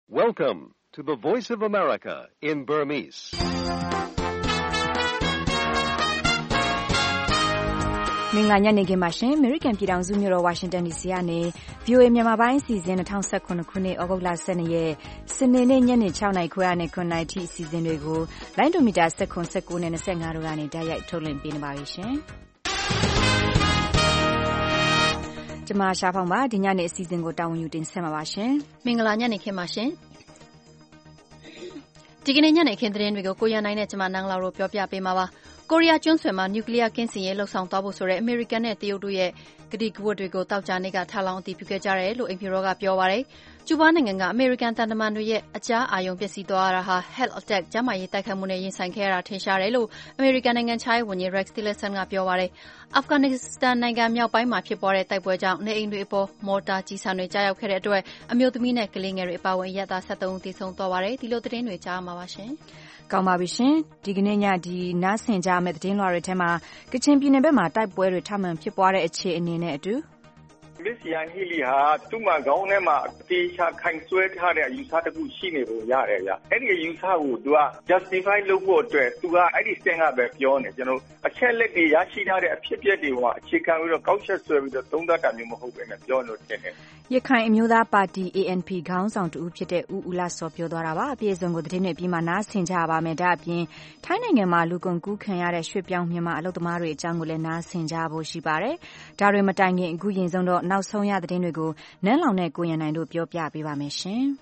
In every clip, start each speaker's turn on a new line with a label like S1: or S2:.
S1: Welcome to the Voice of America in Burmese.
S2: ။မင်္ဂလာညနေခင်းပါရှင်။ American ပြည်ထောင်စုမြို့တော် Washington DC ကနေ VOA မြန်မာပိုင်းအစီအစဉ်2019ခုနှစ်ဩဂုတ်လ12ရက်စနေနေ့ညနေ6:00နာရီခွဲကနေ9:00နာရီထိအစီအစဉ်တွေကိုလိုင်းဒိုမီတာ19နဲ့25တို့ကနေတိုက်ရိုက်ထုတ်လွှင့်ပေးနေပါပြီရှင်။ကျမရှားဖောင်ပါဒီညနေအစီအစဉ်ကိုတာဝန်ယူတင်ဆက်မှာပါရှင်
S3: ။မင်္ဂလာညနေခင်းပါရှင်။ဒီကနေ့ညနေခင်းသတင်းတွေကိုကိုရန်နိုင်နဲ့ကျမနန်းလာတို့ပြောပြပေးမှာပါ။ကိုရီးယားကျွန်းဆွယ်မှာနျူကလ িয়ার ကင်းစင်ရေးလှုပ်ဆောင်သွားဖို့ဆိုတဲ့အမေရိကန်နဲ့တရုတ်တို့ရဲ့ကတိကဝတ်တွေကိုတောက်ကြနေ့ကထပ်လောင်းအတည်ပြုခဲ့ကြတယ်လို့အိမ်ဖြူတော်ကပြောပါတယ်။ကျူးဘားနိုင်ငံကအမေရိကန်တန်တမန်တွေရဲ့အကြားအာရုံပျက်စီးသွားတာဟာ health attack ကျန်းမာရေးတိုက်ခိုက်မှုနဲ့ရင်ဆိုင်ခဲ့ရတာထင်ရှားတယ်လို့အမေရိကန်နိုင်ငံခြားရေးဝန်ကြီး Rex Tillerson ကပြောပါတယ်။အာဖဂန်နစ္စတန်နိုင်ငံမြောက်ပိုင်းမှာဖြစ်ပေါ်တဲ့တိုက်ပွဲကြောင့်နေအိမ်တွေအပေါ်မော်တာကြီးဆံတွေကြားရောက်ခဲ့တဲ့အတွက်အမျိုးသမီးနဲ့ကလေးငယ်တွေအပါအဝင်ရဲသား73ဦးသေဆုံးသွားပါတယ်။ဒီလိုသတင်းတွေကြားမှာပါရှင်
S2: ။ကောင်းပါပြီရှင်။ဒီကနေ့ညနားဆင်ကြမယ့်သတင်းလွှာတွေထဲမှာကချင်ပြည်နယ်ဘက်မှာတိုက်ပွဲတွေထပ်မံဖြစ်ပွားတဲ့အခြေအနေနဲ့အတူ
S4: Miss Yang Hili ဟာသူ့မှာခေါင်းထဲမှာအသေးချာခိုင်ဆွဲထားတဲ့အယူဆတစ်ခုရှိနေလို့ရတယ်ဗျ။အဲ့ဒီအယူဆကိုသူက justify လုပ်ဖို့အတွက်သူကအဲ့ဒီစင်ကပဲပြောနေကျွန်တော်အချက်လက်တွေရရှိထားတဲ့အဖြစ်အပျက်တွေကအခြေခံပြီးတော့ကောက်ချက်ဆွဲပြီးတော့သုံးသပ်တာမျိုးမဟုတ်ဘဲနဲ့ပြောလို့တင်တယ်
S2: ။ရခိုင်အမျိုးသားပါတီ ANP ခေါင်းဆောင်တူဖြစ်တဲ့ဦးလစောပြောသွားတာပါ။အပြည့်အစုံကိုသတင်းတွေပြီးမှနားဆင်ကြပါမယ်။ဒါအပြင်ထိုင်းနိုင်ငံမှာလူကုန်ကူးခံရတဲ့ရွှေ့ပြောင်းမြန်မာအလုပ်သမားတွေအကြောင်းကိုလည်းနားဆင်ကြဖို့ရှိပါတယ်။ဒါတွေမတိုင်ခင်အခုရင်ဆုံးတော့နောက်ဆုံးရသတင်းတွေကိုနန်းလောင်နဲ့ကိုရန်နိုင်တို့ပြောပြပေးပါမယ်ရှင်။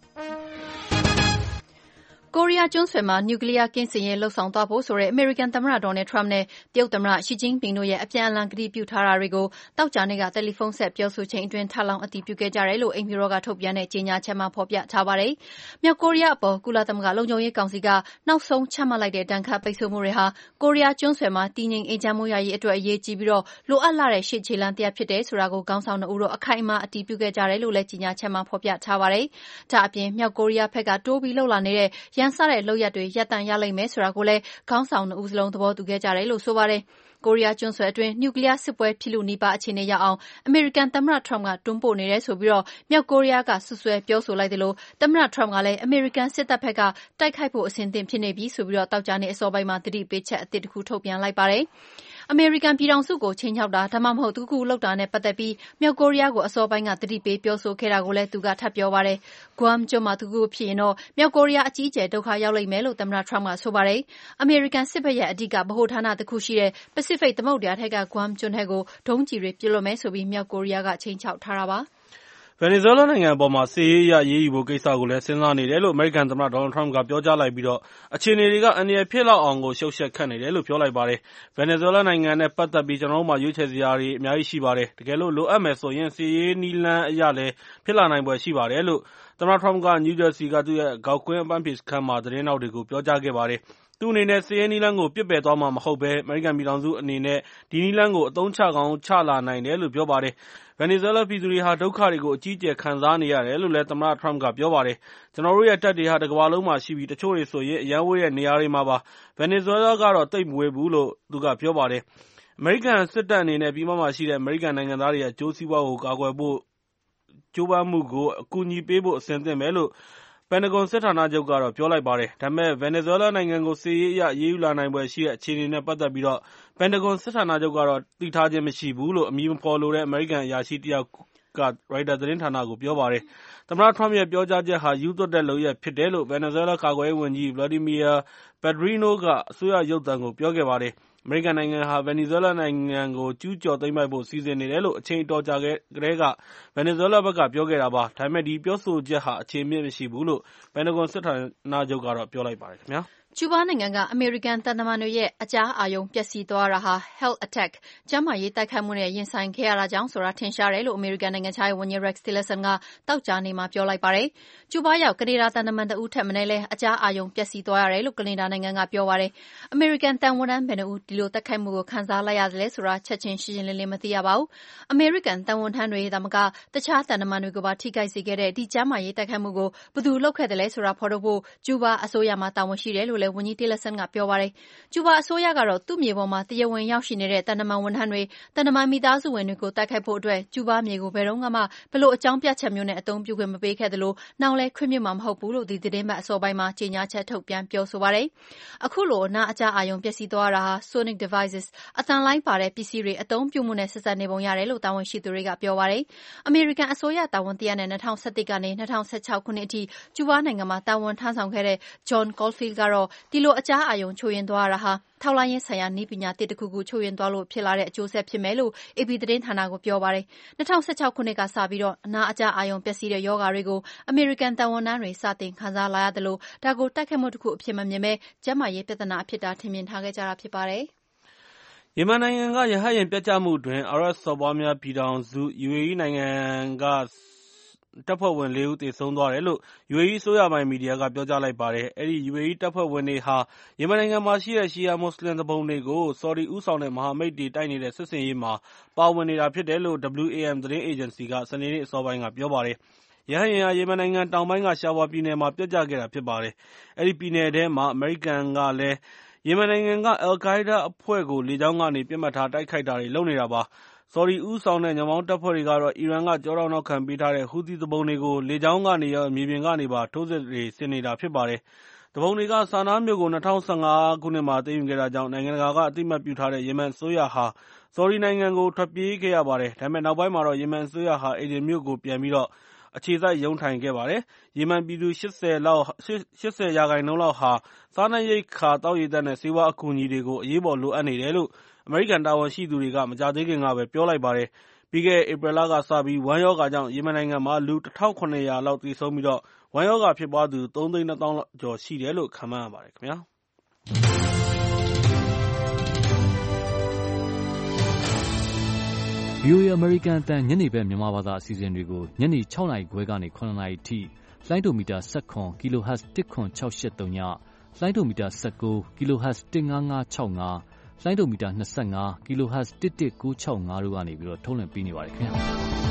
S3: ကိုရီးယားကျွန်းဆွယ်မှာနျူကလ িয়ার ကင်းစင်ရေးလှုပ်ဆောင်သွားဖို့ဆိုတဲ့အမေရိကန်သမ္မတဒေါ်နယ်ထရမ့်နဲ့တရုတ်သမ္မတရှီကျင်းပင်တို့ရဲ့အပြန်အလှန်ကတိပြုထားတာတွေကိုတောက်ကြနေ့ကတယ်လီဖုန်းဆက်ပြောဆိုချိန်အတွင်းထပ်လောင်းအတည်ပြုခဲ့ကြတယ်လို့အိမ်ဖြူတော်ကထုတ်ပြန်တဲ့ကြေညာချက်မှာဖော်ပြထားပါတယ်။မြောက်ကိုရီးယားအပေါ်ကုလသမဂ္ဂလုံခြုံရေးကောင်စီကနောက်ဆုံးချမှတ်လိုက်တဲ့ဒဏ်ခတ်ပိတ်ဆို့မှုတွေဟာကိုရီးယားကျွန်းဆွယ်မှာတည်ငြိမ်အေးချမ်းမှုရရေးအတွက်အရေးကြီးပြီးတော့လိုအပ်လာတဲ့ရှေ့ခြေလှမ်းတစ်ရပ်ဖြစ်တယ်ဆိုတာကိုခေါင်းဆောင်နှစ်ဦးတို့အခိုင်အမာအတည်ပြုခဲ့ကြတယ်လို့လည်းကြေညာချက်မှာဖော်ပြထားပါတယ်။ဒါအပြင်မြောက်ကိုရီးယားဘက်ကတိုးပြီးလှုပ်လာနေတဲ့ရန်စတဲ့လုပ်ရပ်တွေရပ်တန့်ရလိမ့်မယ်ဆိုတာကိုလည်းခေါင်းဆောင်နှစ်ဦးစလုံးသဘောတူခဲ့ကြတယ်လို့ဆိုပါတယ်။ကိုရီးယားကျွန်းဆွယ်အတွင်းနျူကလ িয়ার စစ်ပွဲဖြစ်လို့နီးပါးအခြေအနေရောက်အောင်အမေရိကန်သမ္မတထရမ့်ကတွန်းပို့နေတယ်ဆိုပြီးတော့မြောက်ကိုရီးယားကဆွဆွဲပြောဆိုလိုက်တယ်လို့သမ္မတထရမ့်ကလည်းအမေရိကန်စစ်တပ်ဘက်ကတိုက်ခိုက်ဖို့အဆင်သင့်ဖြစ်နေပြီဆိုပြီးတော့တောက်ကြနေအစောပိုင်းမှာသတိပေးချက်အသစ်တစ်ခုထုတ်ပြန်လိုက်ပါတယ်။အမေရိကန်ပြည်ထောင်စုကိုချိန်ချောက်တာဒါမှမဟုတ်သူခုလောက်တာနဲ့ပတ်သက်ပြီးမြောက်ကိုရီးယားကိုအစောပိုင်းကသတိပေးပြောဆိုခဲ့တာကိုလည်းသူကထပ်ပြောပါတယ်။ Guam ကျွန်းမှာသူခုဖြစ်ရင်တော့မြောက်ကိုရီးယားအကြီးအကျယ်ဒုက္ခရောက်လိမ့်မယ်လို့သမ္မတထရမ့်ကဆိုပါတယ်။အမေရိကန်စစ်ဘက်ရဲ့အဓိကဗဟိုဌာနတစ်ခုရှိတဲ့ Pacific သမုဒ္ဒရာထက်က Guam ကျွန်းထဲကိုဒုံးကျည်တွေပစ်လွှတ်မယ်ဆိုပြီးမြောက်ကိုရီးယားကချိန်ချောက်ထားတာပါ။
S5: ဗင်နီဇွဲလားနိုင်ငံအပေါ်မှာစစ်ရေးအရအရေးယူဖို့ကိစ္စကိုလည်းစဉ်းစားနေတယ်လို့အမေရိကန်သမ္မတဒေါ်နယ်ထရမ့်ကပြောကြားလိုက်ပြီးတော့အခြေအနေတွေကအန္တရာယ်ဖြစ်လောက်အောင်ကိုရှုပ်ရှက်ခတ်နေတယ်လို့ပြောလိုက်ပါတယ်။ဗင်နီဇွဲလားနိုင်ငံနဲ့ပတ်သက်ပြီးကျွန်တော်တို့မှာရွေးချယ်စရာတွေအများကြီးရှိပါတယ်။တကယ်လို့လိုအပ်မယ်ဆိုရင်စစ်ရေးနည်းလမ်းအရလည်းဖြစ်လာနိုင်ဖွယ်ရှိပါတယ်လို့သမ္မတထရမ့်ကနယူးဂျာစီကသူ့ရဲ့ဂေါက်ကွင်းအပန်းဖြေစခန်းမှာသတင်းထောက်တွေကိုပြောကြားခဲ့ပါတယ်။သူ့အနေနဲ့စစ်ရေးနည်းလမ်းကိုပစ်ပယ်သွားမှာမဟုတ်ဘဲအမေရိကန်ပြည်ထောင်စုအနေနဲ့ဒီနည်းလမ်းကိုအသုံးချကောင်းချလာနိုင်တယ်လို့ပြောပါတယ်။ဗင်နီဇွဲလားပြည်သူတွေဟာဒုက္ခတွေကိုအကြီးအကျယ်ခံစားနေရတယ်လို့လည်းသမ္မတထရမ့်ကပြောပါတယ်။ကျွန်တော်တို့ရဲ့တပ်တွေဟာတကမ္ဘာလုံးမှာရှိပြီးတချို့တွေဆိုရင်အရန်ဝေးတဲ့နေရာတွေမှာပါ။ဗင်နီဇွဲလားကတော့သိပ်မဝေးဘူးလို့သူကပြောပါတယ်။အမေရိကန်စစ်တပ်အနေနဲ့ပြည်ပမှာရှိတဲ့အမေရိကန်နိုင်ငံသားတွေရဲ့အကျိုးစီးပွားကိုကာကွယ်ဖို့ကြိုးပမ်းမှုကိုအကူအညီပေးဖို့အဆင်သင့်ပဲလို့ပန်တဂွန်စစ်ဌာနချုပ်ကတော့ပြောလိုက်ပါတယ်။ဒါပေမဲ့ဗင်နီဇွဲလားနိုင်ငံကိုစစ်ရေးအရအရေးယူလာနိုင်ဖွယ်ရှိတဲ့အခြေအနေနဲ့ပတ်သက်ပြီးတော့ပန်တဂွန်စစ်ဌာနချုပ်ကတော့သိထားခြင်းမရှိဘူးလို့အမည်မဖော်လိုတဲ့အမေရိကန်အရာရှိတယောက်ကရိုက်တာသတင်းဌာနကိုပြောပါတယ်။သမ္မတထရမ့်ရဲ့ပြောကြားချက်ဟာယူသွတ်တဲ့လုပ်ရပ်ဖြစ်တယ်လို့ဗင်နီဇွဲလားကာကွယ်ရေးဝန်ကြီး Vladimir Padrino ကအစိုးရရုပ်သံကိုပြောခဲ့ပါတယ်။အမေရိကန်နိုင်ငံဟာဗင်နီဇွဲလားနိုင်ငံကိုကျူးကျော်သိမ်းပိုက်ဖို့စီစဉ်နေတယ်လို့အချိန်အတော်ကြာကတည်းကဗင်နီဇွဲလားဘက်ကပြောခဲ့တာပါ။ဒါပေမဲ့ဒီပြောဆိုချက်ဟာအခြေအမြစ်မရှိဘူးလို့ပန်တဂွန်စစ်ဌာနချုပ်ကတော့ပြောလိုက်ပါတယ်ခင်ဗျာ။
S3: ကျူးဘားနိုင်ငံကအမေရိကန်တန်တမန်တွေရဲ့အကြားအာရုံပျက်စီးသွားတာဟာ health attack ကျန်းမာရေးတိုက်ခိုက်မှုနဲ့ရင်ဆိုင်ခဲ့ရတာကြောင့်ဆိုတာထင်ရှားတယ်လို့အမေရိကန်နိုင်ငံခြားရေးဝန်ကြီး Rex Tillerson ကတောက်ကြနေမှာပြောလိုက်ပါတယ်။ကျူးဘားရောက်ကနေဒါတန်တမန်တဦးထက်မနည်းလဲအကြားအာရုံပျက်စီးသွားရတယ်လို့ကနေဒါနိုင်ငံကပြောပါတယ်။အမေရိကန်တန်ဝန်ထမ်းဘယ်နှဦးဒီလိုတိုက်ခိုက်မှုကိုခံစားလိုက်ရတယ်လဲဆိုတာချက်ချင်းရှင်းရှင်းလင်းလင်းမသိရပါဘူး။အမေရိကန်တန်ဝန်ထမ်းတွေဒါမှမကတခြားတန်တမန်တွေကိုပါထိခိုက်စေခဲ့တဲ့ဒီကျန်းမာရေးတိုက်ခိုက်မှုကိုဘယ်သူလုပ်ခဲ့တယ်လဲဆိုတာဖော်ထုတ်ဖို့ကျူးဘားအစိုးရမှာတာဝန်ရှိတယ်လို့လည်းဝန်ကြီးတီလက်ဆန်ကပြောပါတယ်။ကျူဘာအစိုးရကတော့သူ့မြေပေါ်မှာတရားဝင်ရောက်ရှိနေတဲ့တန်တမန်ဝန်ထမ်းတွေတန်တမန်မိသားစုဝင်တွေကိုတိုက်ခိုက်ဖို့အတွက်ကျူဘာမြေကိုဘယ်တော့မှဘလို့အကြောင်းပြချက်မျိုးနဲ့အသုံးပြုခွင့်မပေးခဲ့သလိုနောက်လည်းခွင့်ပြုမှာမဟုတ်ဘူးလို့ဒီသတင်းပတ်အစောပိုင်းမှာကြေညာချက်ထုတ်ပြန်ပြောဆိုပါတယ်။အခုလိုနာအကြအာရုံပျက်စီးသွားတာဟာ Sonic devices အသံလိုင်းပါတဲ့ပစ္စည်းတွေအသုံးပြုမှုနဲ့ဆက်စပ်နေပုံရတယ်လို့တာဝန်ရှိသူတွေကပြောပါတယ်။အမေရိကန်အစိုးရတာဝန်တရနဲ့2011ကနေ2016ခုနှစ်အထိကျူဘာနိုင်ငံမှာတာဝန်ထမ်းဆောင်ခဲ့တဲ့ John Caulfield ကတော့ဒီလိုအကြအာရုံချို့ယွင်းသွားတာဟာထောက်လှမ်းရေးဆိုင်ရာနည်းပညာတစ်ခုခုချို့ယွင်းသွားလို့ဖြစ်လာတဲ့အကျိုးဆက်ဖြစ်မယ်လို့ AP သတင်းဌာနကိုပြောပါတယ်။2016ခုနှစ်ကစပြီးတော့နာအကြအာရုံပျက်စီးတဲ့ရောဂါတွေကိုအမေရိကန်တာဝန်ထမ်းတွေစတင်ခံစားလာရတယ်လို့ဒါကိုတိုက်ခိုက်မှုတစ်ခုအဖြစ်မမြင်ပဲကျန်းမာရေးပြဿနာအဖြစ်တာထင်မြင်ထားခဲ့ကြတာဖြစ်ပါတယ်
S5: ။ယီမန်နိုင်ငံကရဟတ်ယာဉ်ပျက်ကျမှုတွင်အာရပ်စော်ဘွားများပြည်ထောင်စု UAE နိုင်ငံကတပ်ဖွဲ့ဝင် 4 ဦးသေဆုံးသွားတယ်လို့ UAE အစိုးရပိုင်မီဒီယာကပြောကြားလိုက်ပါတယ်။အဲဒီ UAE တပ်ဖွဲ့ဝင်တွေဟာယီမန်နိုင်ငံမှာရှိတဲ့ရှီယာမွတ်စလင်သူပုန်တွေကိုဆော်ဒီဦးဆောင်တဲ့မဟာမိတ်တွေတိုက်နေတဲ့စစ်ဆင်ရေးမှာပါဝင်နေတာဖြစ်တယ်လို့ WAM သတင်းအေဂျင်စီကစနေနေ့အစောပိုင်းကပြောပါတယ်။ရဟတ်ယာဉ်ဟာယီမန်နိုင်ငံတောင်ပိုင်းကရှာဝါပြည်နယ်မှာပျက်ကျခဲ့တာဖြစ်ပါတယ်။အဲဒီပြည်နယ်ထဲမှာအမေရိကန်ကလည်းယီမန်နိုင်ငံကအယ်လ်ကိုင်းဒါးအဖွဲ့ကိုလေကြောင်းကနေပစ်မှတ်ထားတိုက်ခိုက်တာတွေလုပ်နေတာပါ။ဆော်ဒီဦးဆောင်တဲ့ညွန့်ပေါင်းတပ်ဖွဲ့တွေကတော့အီရန်ကကျောထောက်နောက်ခံပေးထားတဲ့ဟူသီသူပုန်တွေကိုလေကြောင်းကနေရောမြေပြင်ကနေပါထိုးစစ်တွေဆင်နေတာဖြစ်ပါတယ်။သူပုန်တွေကဆာနားမြို့ကို2015ခုနှစ်မှာသိမ်းယူခဲ့တာကြောင့်နိုင်ငံတကာကအသိအမှတ်ပြုထားတဲ့ယီမန်အစိုးရဟာဆော်ဒီနိုင်ငံကိုထွက်ပြေးခဲ့ရပါတယ်။ဒါပေမဲ့နောက်ပိုင်းမှာတော့ယီမန်အစိုးရဟာအေဒင်မြို့ကိုပြန်ပြီးတော့အခြေစိုက်ရုံးထိုင်ခဲ့ပါတယ်။ယီမန်ပြည်သူ80%လောက်ဟာစားနပ်ရိက္ခာသောက်ရေသန့်နဲ့ဆေးဝါးအကူအညီတွေကိုအရေးပေါ်လိုအပ်နေတယ်လို့အမေရိကန်တာဝန်ရှိသူတွေကမကြာသေးခင်ကပဲပြောလိုက်ပါတယ်။ပြီးခဲ့တဲ့ဧပြီလကစပြီးဝမ်းရောဂါကြောင့်ယီမန်နိုင်ငံမှာလူ 1700 လောက်သေဆုံးပြီးတော့ဝမ်းရောဂါဖြစ်ပွားသူ 3,200,000 ကျော်ရှိတယ်လို့ခန့်မှန်းရပါတယ်ခင်ဗျာ။
S6: VOA အမေရိကန်အသံညနေဘက်မြန်မာဘာသာအစီအစဉ်တွေကိုညနေ 6 နာရီခွဲကနေ 9 နာရီထိလိုင်းဒိုမီတာ17 kHz 10683ညလိုင်းဒိုမီတာ19 kHz 15565လိုင်းဒိုမီတာ25 kHz 11965တို့ကနေပြီးတော့ထုတ်လွှင့်ပေးနေပါတယ်ခင်ဗျာ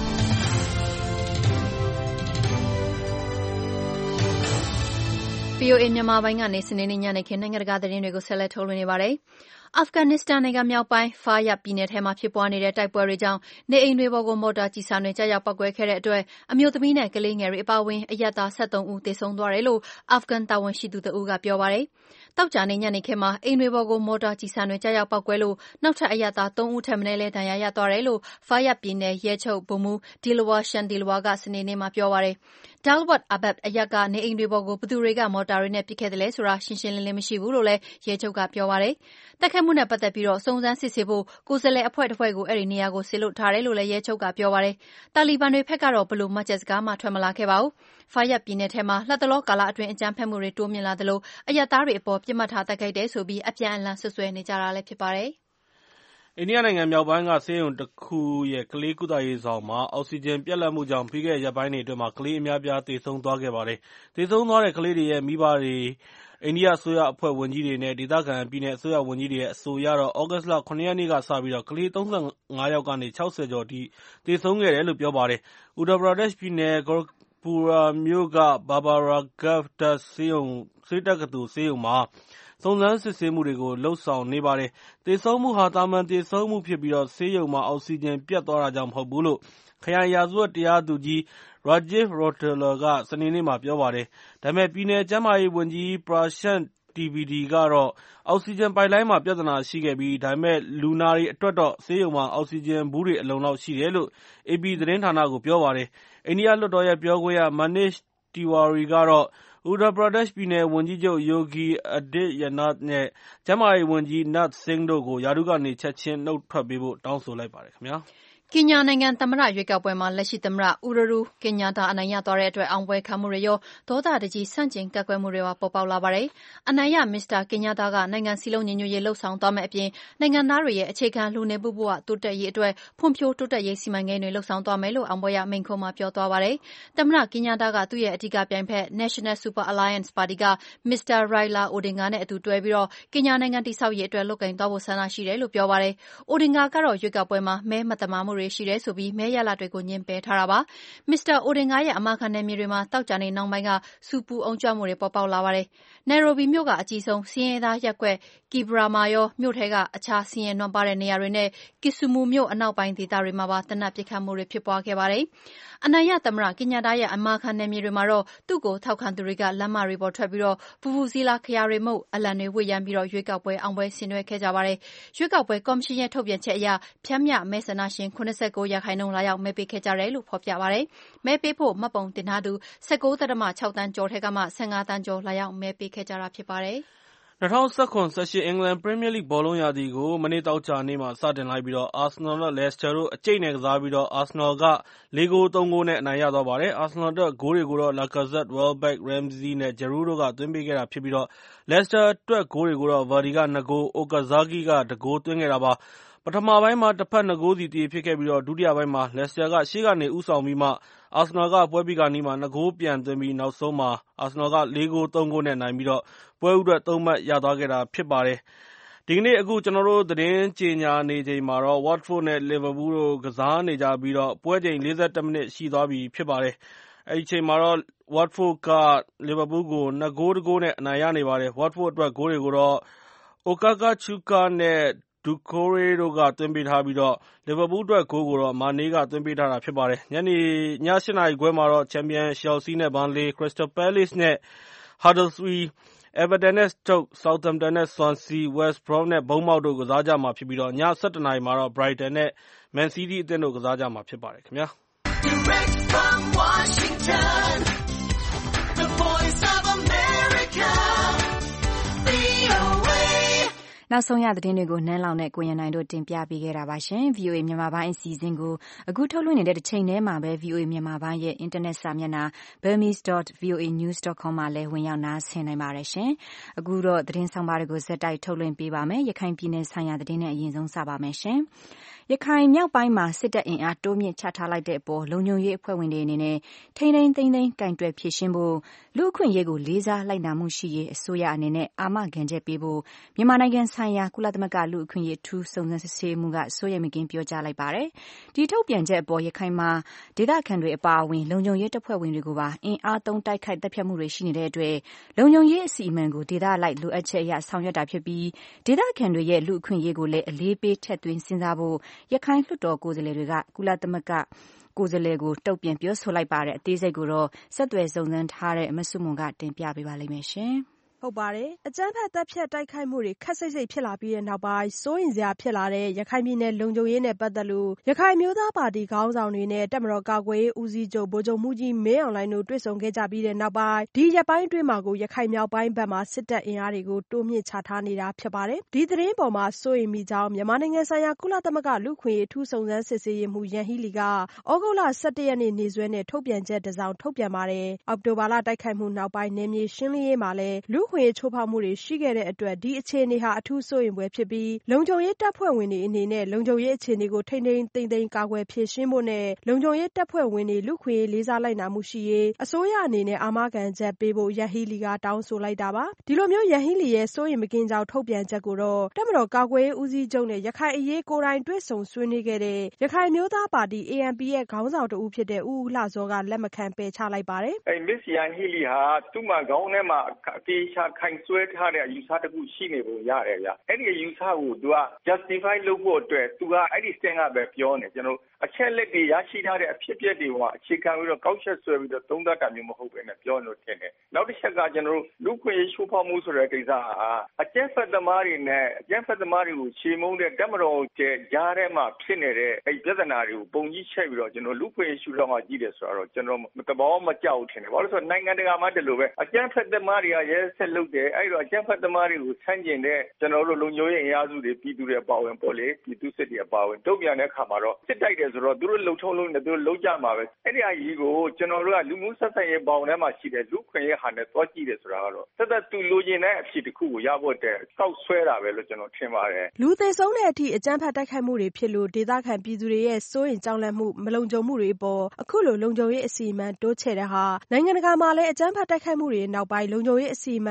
S3: VOA မြန်မာပိုင်းကနေစနေနေ့ညနေခင်းနိုင်ငံတကာသတင်းတွေကိုဆက်လက်ထုတ်လွှင့်နေပါတယ်။အာဖဂန်နစ္စတန်နိုင်ငံမြောက်ပိုင်းဖားယပ်ပြည်နယ်ထဲမှာဖြစ်ပွားနေတဲ့တိုက်ပွဲတွေကြောင့်နေအိမ်တွေပေါ်ကိုမော်တာကျည်ဆံတွေကျရောက်ပောက်ကွဲခဲ့တဲ့အတွက်အမျိုးသမီးနဲ့ကလေးငယ်တွေအပါအဝင်အရပ်သား73ဦးသေဆုံးသွားတယ်လို့အာဖဂန်တာဝန်ရှိသူတဦးကပြောပါတယ်။တောက်ကြနေ့ညနေခင်းမှာအိမ်တွေပေါ်ကိုမော်တာကျည်ဆံတွေကျရောက်ပောက်ကွဲလို့နောက်ထပ်အရပ်သား3ဦးထက်မနည်းလည်းဒဏ်ရာရသွားတယ်လို့ဖားယပ်ပြည်နယ်ရဲချုပ်ဗိုလ်မှူးဒီလဝါရှန်ဒီလဝါကစနေနေ့မှာပြောပါတယ်။ Dalwat Abab အရပ်ကနေအိမ်တွေပေါ်ကိုဘသူတွေကမော်တာတွေနဲ့ပစ်ခဲ့တယ်လဲဆိုတာရှင်းရှင်းလင်းလင်းမရှိဘူးလို့လည်းရဲချုပ်ကပြောပါတယ်။တိုက်ခိုက်မှုနဲ့ပတ်သက်ပြီးတော့စုံစမ်းစစ်ဆေးဖို့ကိုယ်စားလှယ်အဖွဲ့တစ်ဖွဲ့ကိုအဲ့ဒီနေရာကိုဆေလွတ်ထားတယ်လို့လည်းရဲချုပ်ကပြောပါတယ်။တာလီဘန်တွေဖက်ကတော့ဘလို့မှတ်ချက်စကားမှထွက်မလာခဲ့ပါဘူး။ဖားယပ်ပြည်နယ်ထဲမှာလက်တလောကာလအတွင်းအကြမ်းဖက်မှုတွေတိုးမြင့်လာသလိုအရပ်သားတွေအပေါ်ပြစ်မှတ်ထားတိုက်ခိုက်တယ်ဆိုပြီးအပြန်အလှန်ဆွဆွဲနေကြတာလည်းဖြစ်ပါတယ်
S5: ။အိန္ဒိယနိုင်ငံမြောက်ပိုင်းကဆေးရုံတစ်ခုရဲ့ကလေးကုသရေးဆောင်မှာအောက်ဆီဂျင်ပြတ်လတ်မှုကြောင့်ပြီးခဲ့တဲ့ရက်ပိုင်းတွေအတွင်းမှာကလေးအများပြားသေဆုံးသွားခဲ့ပါတယ်။သေဆုံးသွားတဲ့ကလေးတွေရဲ့မိဘတွေအိန္ဒိယအစိုးရအဖွဲ့ဝန်ကြီးတွေနဲ့ဒေသခံပြည်နယ်အစိုးရဝန်ကြီးတွေရဲ့အဆိုအရတော့သြဂုတ်လ 7 ရက်နေ့ကစပြီးတော့ကလေး35ယောက်ကနေ60ကျော်အထိသေဆုံးခဲ့တယ်လို့ပြောပါတယ်။ Uttar Pradesh ပြည်နယ် Gorakhpur မြို့က Baba Raghav Das ဆေးတက္ကသိုလ်ဆေးရုံမှာစုံစမ်းစစ်ဆေးမှုတွေကိုလုပ်ဆောင်နေပါတယ်။သေဆုံးမှုဟာသာမန်သေဆုံးမှုဖြစ်ပြီးတော့ဆေးရုံမှာအောက်ဆီဂျင်ပြတ်သွားတာကြောင့်မဟုတ်ဘူးလို့ခရိုင်ရာဇဝတ်တရားသူကြီး Rajiv Rautela ကစနေနေ့မှာပြောပါတယ်။ဒါပေမဲ့ပြည်နယ်ကျန်းမာရေးဝန်ကြီး Prashant TVD ကတော့အောက်ဆီဂျင်ပိုက်လိုင်းမှာပြဿနာရှိခဲ့ပြီးဒါပေမဲ့လူနာတွေအတွက်တော့ဆေးရုံမှာအောက်ဆီဂျင်ဘူးတွေအလုံလောက်ရှိတယ်လို့ AP သတင်းဌာနကိုပြောပါတယ်။အိန္ဒိယလွှတ်တော်ရဲ့ပြောခွင့်ရ Manish Tiwari ကတော့Uttar Pradesh ပြည်နယ်ဝန်ကြီးချုပ် Yogi Adityanath နဲ့ကျန်းမာရေးဝန်ကြီး Nath Singh တို့ကိုရာထူးကနေချက်ချင်းနုတ်ထွက်ပေးဖို့တောင်းဆိုလိုက်ပါတယ်ခင်ဗျာ။
S3: ကင်ညာနိုင်ငံသမ္မတရွေးကောက်ပွဲမှာလက်ရှိသမ္မတ Uhuru Kenyatta အနိုင်ရသွားတဲ့အတွက်အောင်ပွဲခံမှုတွေရောဒေါသတကြီးဆန့်ကျင်ကန့်ကွက်မှုတွေပါပေါ်ပေါက်လာပါတယ်။အနိုင်ရမစ္စတာ Kenyatta ကနိုင်ငံစည်းလုံးညီညွတ်ရေးလှုပ်ဆောင်သွားမယ့်အပြင်နိုင်ငံသားတွေရဲ့အခြေခံလူနေမှုဘဝတိုးတက်ရေးအတွက်ဖွံ့ဖြိုးတိုးတက်ရေးစီမံကိန်းတွေလှုပ်ဆောင်သွားမယ်လို့အောင်ပွဲရမိန့်ခွန်းမှာပြောသွားပါတယ်။သမ္မတ Kenyatta ကသူ့ရဲ့အဓိကပြိုင်ဖက် National Super Alliance ပါတီကမစ္စတာ Raila Odinga နဲ့အတူတွဲပြီးကင်ညာနိုင်ငံတည်ဆောက်ရေးအတွက်လုပ်ကိုင်သွားဖို့ဆန္ဒရှိတယ်လို့ပြောပါတယ်။ Odinga ကတော့ရွေးကောက်ပွဲမှာမဲမသမာမှုတွေတွေရှိတယ်ဆိုပြီးမဲရလဒ်တွေကိုညှင်းပယ်ထားတာပါ။ မစ္စတာအိုဒင်ဂါရဲ့အမာခံနယ်မြေတွေမှာသောကြာနေ့နှောင်းပိုင်းကဆူပူအုံကြွမှုတွေပေါ်ပေါက်လာပါတယ်။ နိုင်ရိုဘီမြို့ကအကြီးဆုံးဆင်းရဲသားရပ်ကွက် Kibera မှာရောမြို့ထဲကအခြားဆင်းရဲနွမ်းပါးတဲ့နေရာတွေနဲ့ Kisumu မြို့အနောက်ပိုင်းဒေသတွေမှာပါသေနတ်ပစ်ခတ်မှုတွေဖြစ်ပွားခဲ့ပါတယ်။ အနိုင်ရသမ္မတကင်ညာတာရဲ့အမာခံနယ်မြေတွေမှာတော့သူ့ကိုထောက်ခံသူတွေကလမ်းမတွေပေါ်ထွက်ပြီးဗူဗူဇီလာခရာတွေမှုတ်အလံတွေဝှေ့ယမ်းပြီးရွေးကောက်ပွဲအောင်ပွဲဆင်နွှဲခဲ့ကြပါတယ်။ ရွေးကောက်ပွဲကော်မရှင်ရဲ့ထုတ်ပြန်ချက်အရပျမ်းမျှမဲဆန္ဒရှင် 79% လာရောက်မဲပေးခဲ့ကြတယ်လို့ဖော်ပြပါတယ်။ မဲပေးဖို့မှတ်ပုံတင်ထားသူ 19.6 သန်းကျော်ထဲကမှ 15 သန်းကျော်လာရောက်မဲပေးခဲ့ကြတာဖြစ်ပါတယ်။
S5: 2017-18 အင်္ဂလန်ပရီးမီယာလိဂ်ဘောလုံးရာသီကိုမနေ့သောကြာနေ့မှာစတင်လိုက်ပြီးအာဆင်နယ်နဲ့လက်စတာတို့အကျိတ်နဲ့ကစားပြီးအာဆင်နယ်က4 ဂိုး 3 ဂိုးနဲ့အနိုင်ရသွားပါတယ်။ အာဆင်နယ်အတွက်ဂိုးတွေကိုတော့ လာကာဇက်၊ ဝဲလ်ဘက်၊ ရမ်ဇီးနဲ့ ဂျရူးတို့ကသွင်းပေးခဲ့တာဖြစ်ပြီးလက်စတာအတွက်ဂိုးတွေကိုတော့ ဗာဒီက 2 ဂိုး၊ အိုကာဇာဂီက 1 ဂိုးသွင်းခဲ့တာပါ။ ပထမပိုင်းမှာတဘက် 2 ဂိုးစီသရေဖြစ်ခဲ့ပြီးဒုတိယပိုင်းမှာလက်စတာကရှေ့ကနေဦးဆောင်ပြီးမှအာဆင်နယ်ကပွဲပြီးခါနီးမှာ 2 ဂိုးပြန်သွင်းပြီးနောက်ဆုံးမှာအာဆင်နယ်က 4 ဂိုး 3 ဂိုးနဲ့နိုင်ပြီးပွဲဦးထွက် 3 မှတ်ရသွားခဲ့တာဖြစ်ပါတယ်။ ဒီကနေ့ကျနော်တို့သတင်းကြေညာနေချိန်မှာဝတ်ဖို့ နဲ့ လီဗာပူးတို့ကစားနေကြပြီးပွဲချိန် 41 မိနစ်ရှိသွားပြီဖြစ်ပါတယ်။ အဲဒီအချိန်မှာဝတ်ဖို့ကလီဗာပူးကို 2 ဂိုး 1 ဂိုးနဲ့အနိုင်ရနေပါတယ်။ ဝတ်ဖို့အတွက်ဂိုးတွေကိုတော့ Okaka-Chuka နဲ့ Doucoure တို့ကသွင်းပေးထားပြီးလီဗာပူးအတွက်ဂိုးကိုတော့ မာနေးကသွင်းပေးထားတာဖြစ်ပါတယ်။ ည 8 နာရီခွဲမှာချန်ပီယံချယ်လ်ဆီးနဲ့ ဘန်လေ၊ ခရစ္စတယ်ပဲလေ့စ်နဲ့ ဟတ်ဒါစ်ဖီးလ်၊ အဲဗာတန်နဲ့စတုတ်၊ ဆောက်သမ်ပ်တန်နဲ့ဆွမ်ဆီး၊ ဝက်စ်ဘရွမ်းနဲ့ဘုန်းမောက်တို့ကစားကြမှာဖြစ်ပြီးည ၁၁ နာရီမှာဘရိုက်တန်နဲ့မန်စီးတီးအသင်းတို့ကစားကြမှာဖြစ်ပါတယ်။
S7: Direct from Washington, the voice of America, VOA.
S2: နောက်ဆုံးရသတင်းတွေကိုနန်းလောင်နဲ့ကိုရန်နိုင်တို့တင်ပြပေးခဲ့တာပါရှင်။ VOA မြန်မာပိုင်းအစီအစဉ်ကိုအခုထုတ်လွှင့်နေတဲ့တစ်ချိန်တည်းမှာပဲ VOA မြန်မာပိုင်းရဲ့အင်တာနက်စာမျက်နှာ burmese.voanews.com မှာလည်းဝင်ရောက်နားဆင်နိုင်ပါတယ်ရှင်။အခုတော့သတင်းဆောင်ပါတွေကိုဆက်တိုက်ထုတ်လွှင့်ပေးပါမယ်။ရခိုင်ပြည်နယ်ဆိုင်ရာသတင်းနဲ့အရင်ဆုံးစပါမယ်ရှင်။ရခိုင်မြောက်ပိုင်းမှာစစ်တပ်အင်အားတိုးမြင့်ချထားလိုက်တဲ့အပေါ်လုံခြုံရေးအဖွဲ့ဝင်တွေအနေနဲ့ထိန်းသိမ်းကင်တွယ်ဖြေရှင်းဖို့လူ့အခွင့်အရေးကိုလေးစားလိုက်နာမှုရှိရေးအစိုးရအနေနဲ့အာမခံချက်ပေးဖို့မြန်မာနိုင်ငံဆိုင်ရာကုလသမဂ္ဂလူ့အခွင့်အရေးအထူးစုံစမ်းစစ်ဆေးမှုကစိုးရိမ်မကင်းပြောကြားလိုက်ပါတယ်။ဒီထုတ်ပြန်ချက်အပေါ်ရခိုင်မှာဒေသခံတွေအပါအဝင်လုံခြုံရေးတပ်ဖွဲ့ဝင်တွေကိုပါအင်အားသုံးတိုက်ခိုက်တပ်ဖြတ်မှုတွေရှိနေတဲ့အတွက်လုံခြုံရေးအစီအမံကိုဒေသအလိုက်လိုအပ်ချက်အရဆောင်ရွက်တာဖြစ်ပြီးဒေသခံတွေရဲ့လူ့အခွင့်အရေးကိုလည်းအလေးပေးထည့်သွင်းစဉ်းစားဖို့ရခိုင်လွှတ်တော်ကိုယ်စားလှယ်တွေကကုလသမဂ္ဂကိုယ်စားလှယ်ကိုတုံ့ပြန်ပြောဆိုလိုက်ပါတယ်။အသေးစိတ်ကိုတော့ဆက်သွယ်စုံစမ်းထားတဲ့မဆုမွန်ကတင်ပြပေးပါလိမ့်မယ်ရှင်။
S8: ဟုတ်ပါတယ်။အကြမ်းဖက်တပ်ဖြတ်တိုက်ခိုက်မှုတွေခပ်စိတ်စိတ်ဖြစ်လာပြီးတဲ့နောက်ပိုင်းစိုးရိမ်စရာဖြစ်လာတဲ့ရခိုင်ပြည်နယ်လုံခြုံရေးနဲ့ပတ်သက်လို့ရခိုင်မျိုးသားပါတီခေါင်းဆောင်တွေနဲ့တပ်မတော်ကာကွယ်ရေးဦးစီးချုပ်ဗိုလ်ချုပ်မှူးကြီးမင်းအောင်လှိုင်တို့တွေ့ဆုံခဲ့ကြပြီးတဲ့နောက်ပိုင်းဒီရက်ပိုင်းအတွင်းမှာကိုရခိုင်မြောက်ပိုင်းဘက်မှာစစ်တပ်အင်အားတွေကိုတိုးမြင့်ချထားနေတာဖြစ်ပါတယ်။ဒီသတင်းပေါ်မှာစိုးရိမ်မိကြောင်းမြန်မာနိုင်ငံဆိုင်ရာကုလသမဂ္ဂလူ့အခွင့်အရေးအထူးစုံစမ်းစစ်ဆေးရေးမှူးယန်ဟီးလီကဩဂုတ်လ 17 ရက်နေ့နေ့စွဲနဲ့ထုတ်ပြန်ချက်တစ်စောင်ထုတ်ပြန်ပါတယ်။အောက်တိုဘာလတိုက်ခိုက်မှုနောက်ပိုင်းနယ်မြေရှင်းလင်းရေးမှာလည်းလူ့အခွင့်အရေးချိုးဖောက်မှုတွေရှိခဲ့တဲ့အတွက်ဒီအခြေအနေဟာအထူးစိုးရိမ်ဖွယ်ဖြစ်ပြီးလုံခြုံရေးတပ်ဖွဲ့ဝင်တွေအနေနဲ့လုံခြုံရေးအခြေအနေကိုထိန်းသိမ်းကာကွယ်ဖြေရှင်းဖို့နဲ့လုံခြုံရေးတပ်ဖွဲ့ဝင်တွေလူ့အခွင့်အရေးလေးစားလိုက်နာမှုရှိရေးအစိုးရအနေနဲ့အာမခံချက်ပေးဖို့ယန်ဟီးလီကတောင်းဆိုလိုက်တာပါ။ဒီလိုမျိုးယန်ဟီးလီရဲ့စိုးရိမ်မကင်းကြောင်းထုတ်ပြန်ချက်ကိုတော့တပ်မတော်ကာကွယ်ရေးဦးစီးချုပ်နဲ့ရခိုင်အရေးကိုယ်တိုင်တွေ့ဆုံဆွေးနွေးခဲ့တဲ့ရခိုင်မျိုးသားပါတီ ANP ရဲ့ခေါင်းဆောင်တဦးဖြစ်တဲ့ဦးဦးလှစောကလက်မခံပယ်ချလိုက်ပါတယ်
S4: ။မစ္စယန်ဟီးလီဟာသူ့မှာခေါင်းထဲမှာအတေချာခိုင်ဆွဲထားတဲ့အယူဆတစ်ခုရှိနေပုံရတယ်ဗျ။အဲ့ဒီအယူဆကိုသူက justify လုပ်ဖို့အတွက်သူကအဲ့ဒီစတင်ကပဲပြောနေကျွန်တော်အချက်လက်တွေရရှိထားတဲ့အဖြစ်အပျက်တွေကအခြေခံပြီးတော့ကောက်ချက်ဆွဲပြီးတော့သုံးသပ်တာမျိုးမဟုတ်ဘဲနဲ့ပြောလို့ထင်တယ်။နောက်တစ်ချက်ကကျွန်တော်လူ့ခွင့်ရေးချိုးဖောက်မှုဆိုတဲ့ကိစ္စဟာအကြမ်းဖက်သမားတွေနဲ့အကြမ်းဖက်သမားတွေကိုချေမှုန်းတဲ့တပ်မတော်ရဲ့ကြားထဲမှာဖြစ်နေတဲ့အဲ့ပြဿနာတွေကိုပုံကြီးချက်ပြီးတော့ကျွန်တော်လူ့ခွင့်ရေးရှုထောင့်ကကြည့်တယ်ဆိုတော့ကျွန်တော်သဘောမကျဘူးထင်တယ်။ဘာလို့ဆိုတော့နိုင်ငံတကာမှာဒီလိုပဲအကြမ်းဖက်သမားတွေကရဲဆက်လုပ်တယ်အဲ့တော့အကြမ်းဖက်သမားတွေကိုဆန့်ကျင်တဲ့ကျွန်တော်တို့လုံခြုံရေးအင်အားစုတွေပြည်သူတွေအပါအဝင်ပေါ့လေပြည်သူစစ်တွေအပါအဝင်တုံ့ပြန်တဲ့အခါမှာတော့စစ်တိုက်တယ်ဆိုတော့သူတို့လုံထုံးလုံးနဲ့သူတို့လုံးကြမှာပဲအဲ့ဒီအကြီးကိုကျွန်တော်တို့ကလူမှုဆက်ဆံရေးဘောင်ထဲမှာရှိတဲ့လူခွင့်ရေးဟာနဲ့တွားကြည့်တယ်ဆိုတာကတော့သက်သူလိုချင်တဲ့အဖြစ်တစ်ခုကိုရဖို့တဲ့ကောက်ဆွဲတာပဲလို့ကျွန်တော်ထင်ပါတယ်
S8: လူသေဆုံးတဲ့အထိအကြမ်းဖက်တိုက်ခိုက်မှုတွေဖြစ်လို့ဒေသခံပြည်သူတွေရဲ့စိုးရိမ်ကြောက်လန့်မှုမလုံခြုံမှုတွေအပေါ်အခုလိုလုံခြုံရေးအစီအမံတိုးချဲ့တဲ့ဟာနိုင်ငံတကာမှာလည်းအကြမ်းဖက်တိုက်ခိုက်မှုတွေနောက်ပိုင်းလုံခြုံရေးအစီအမံ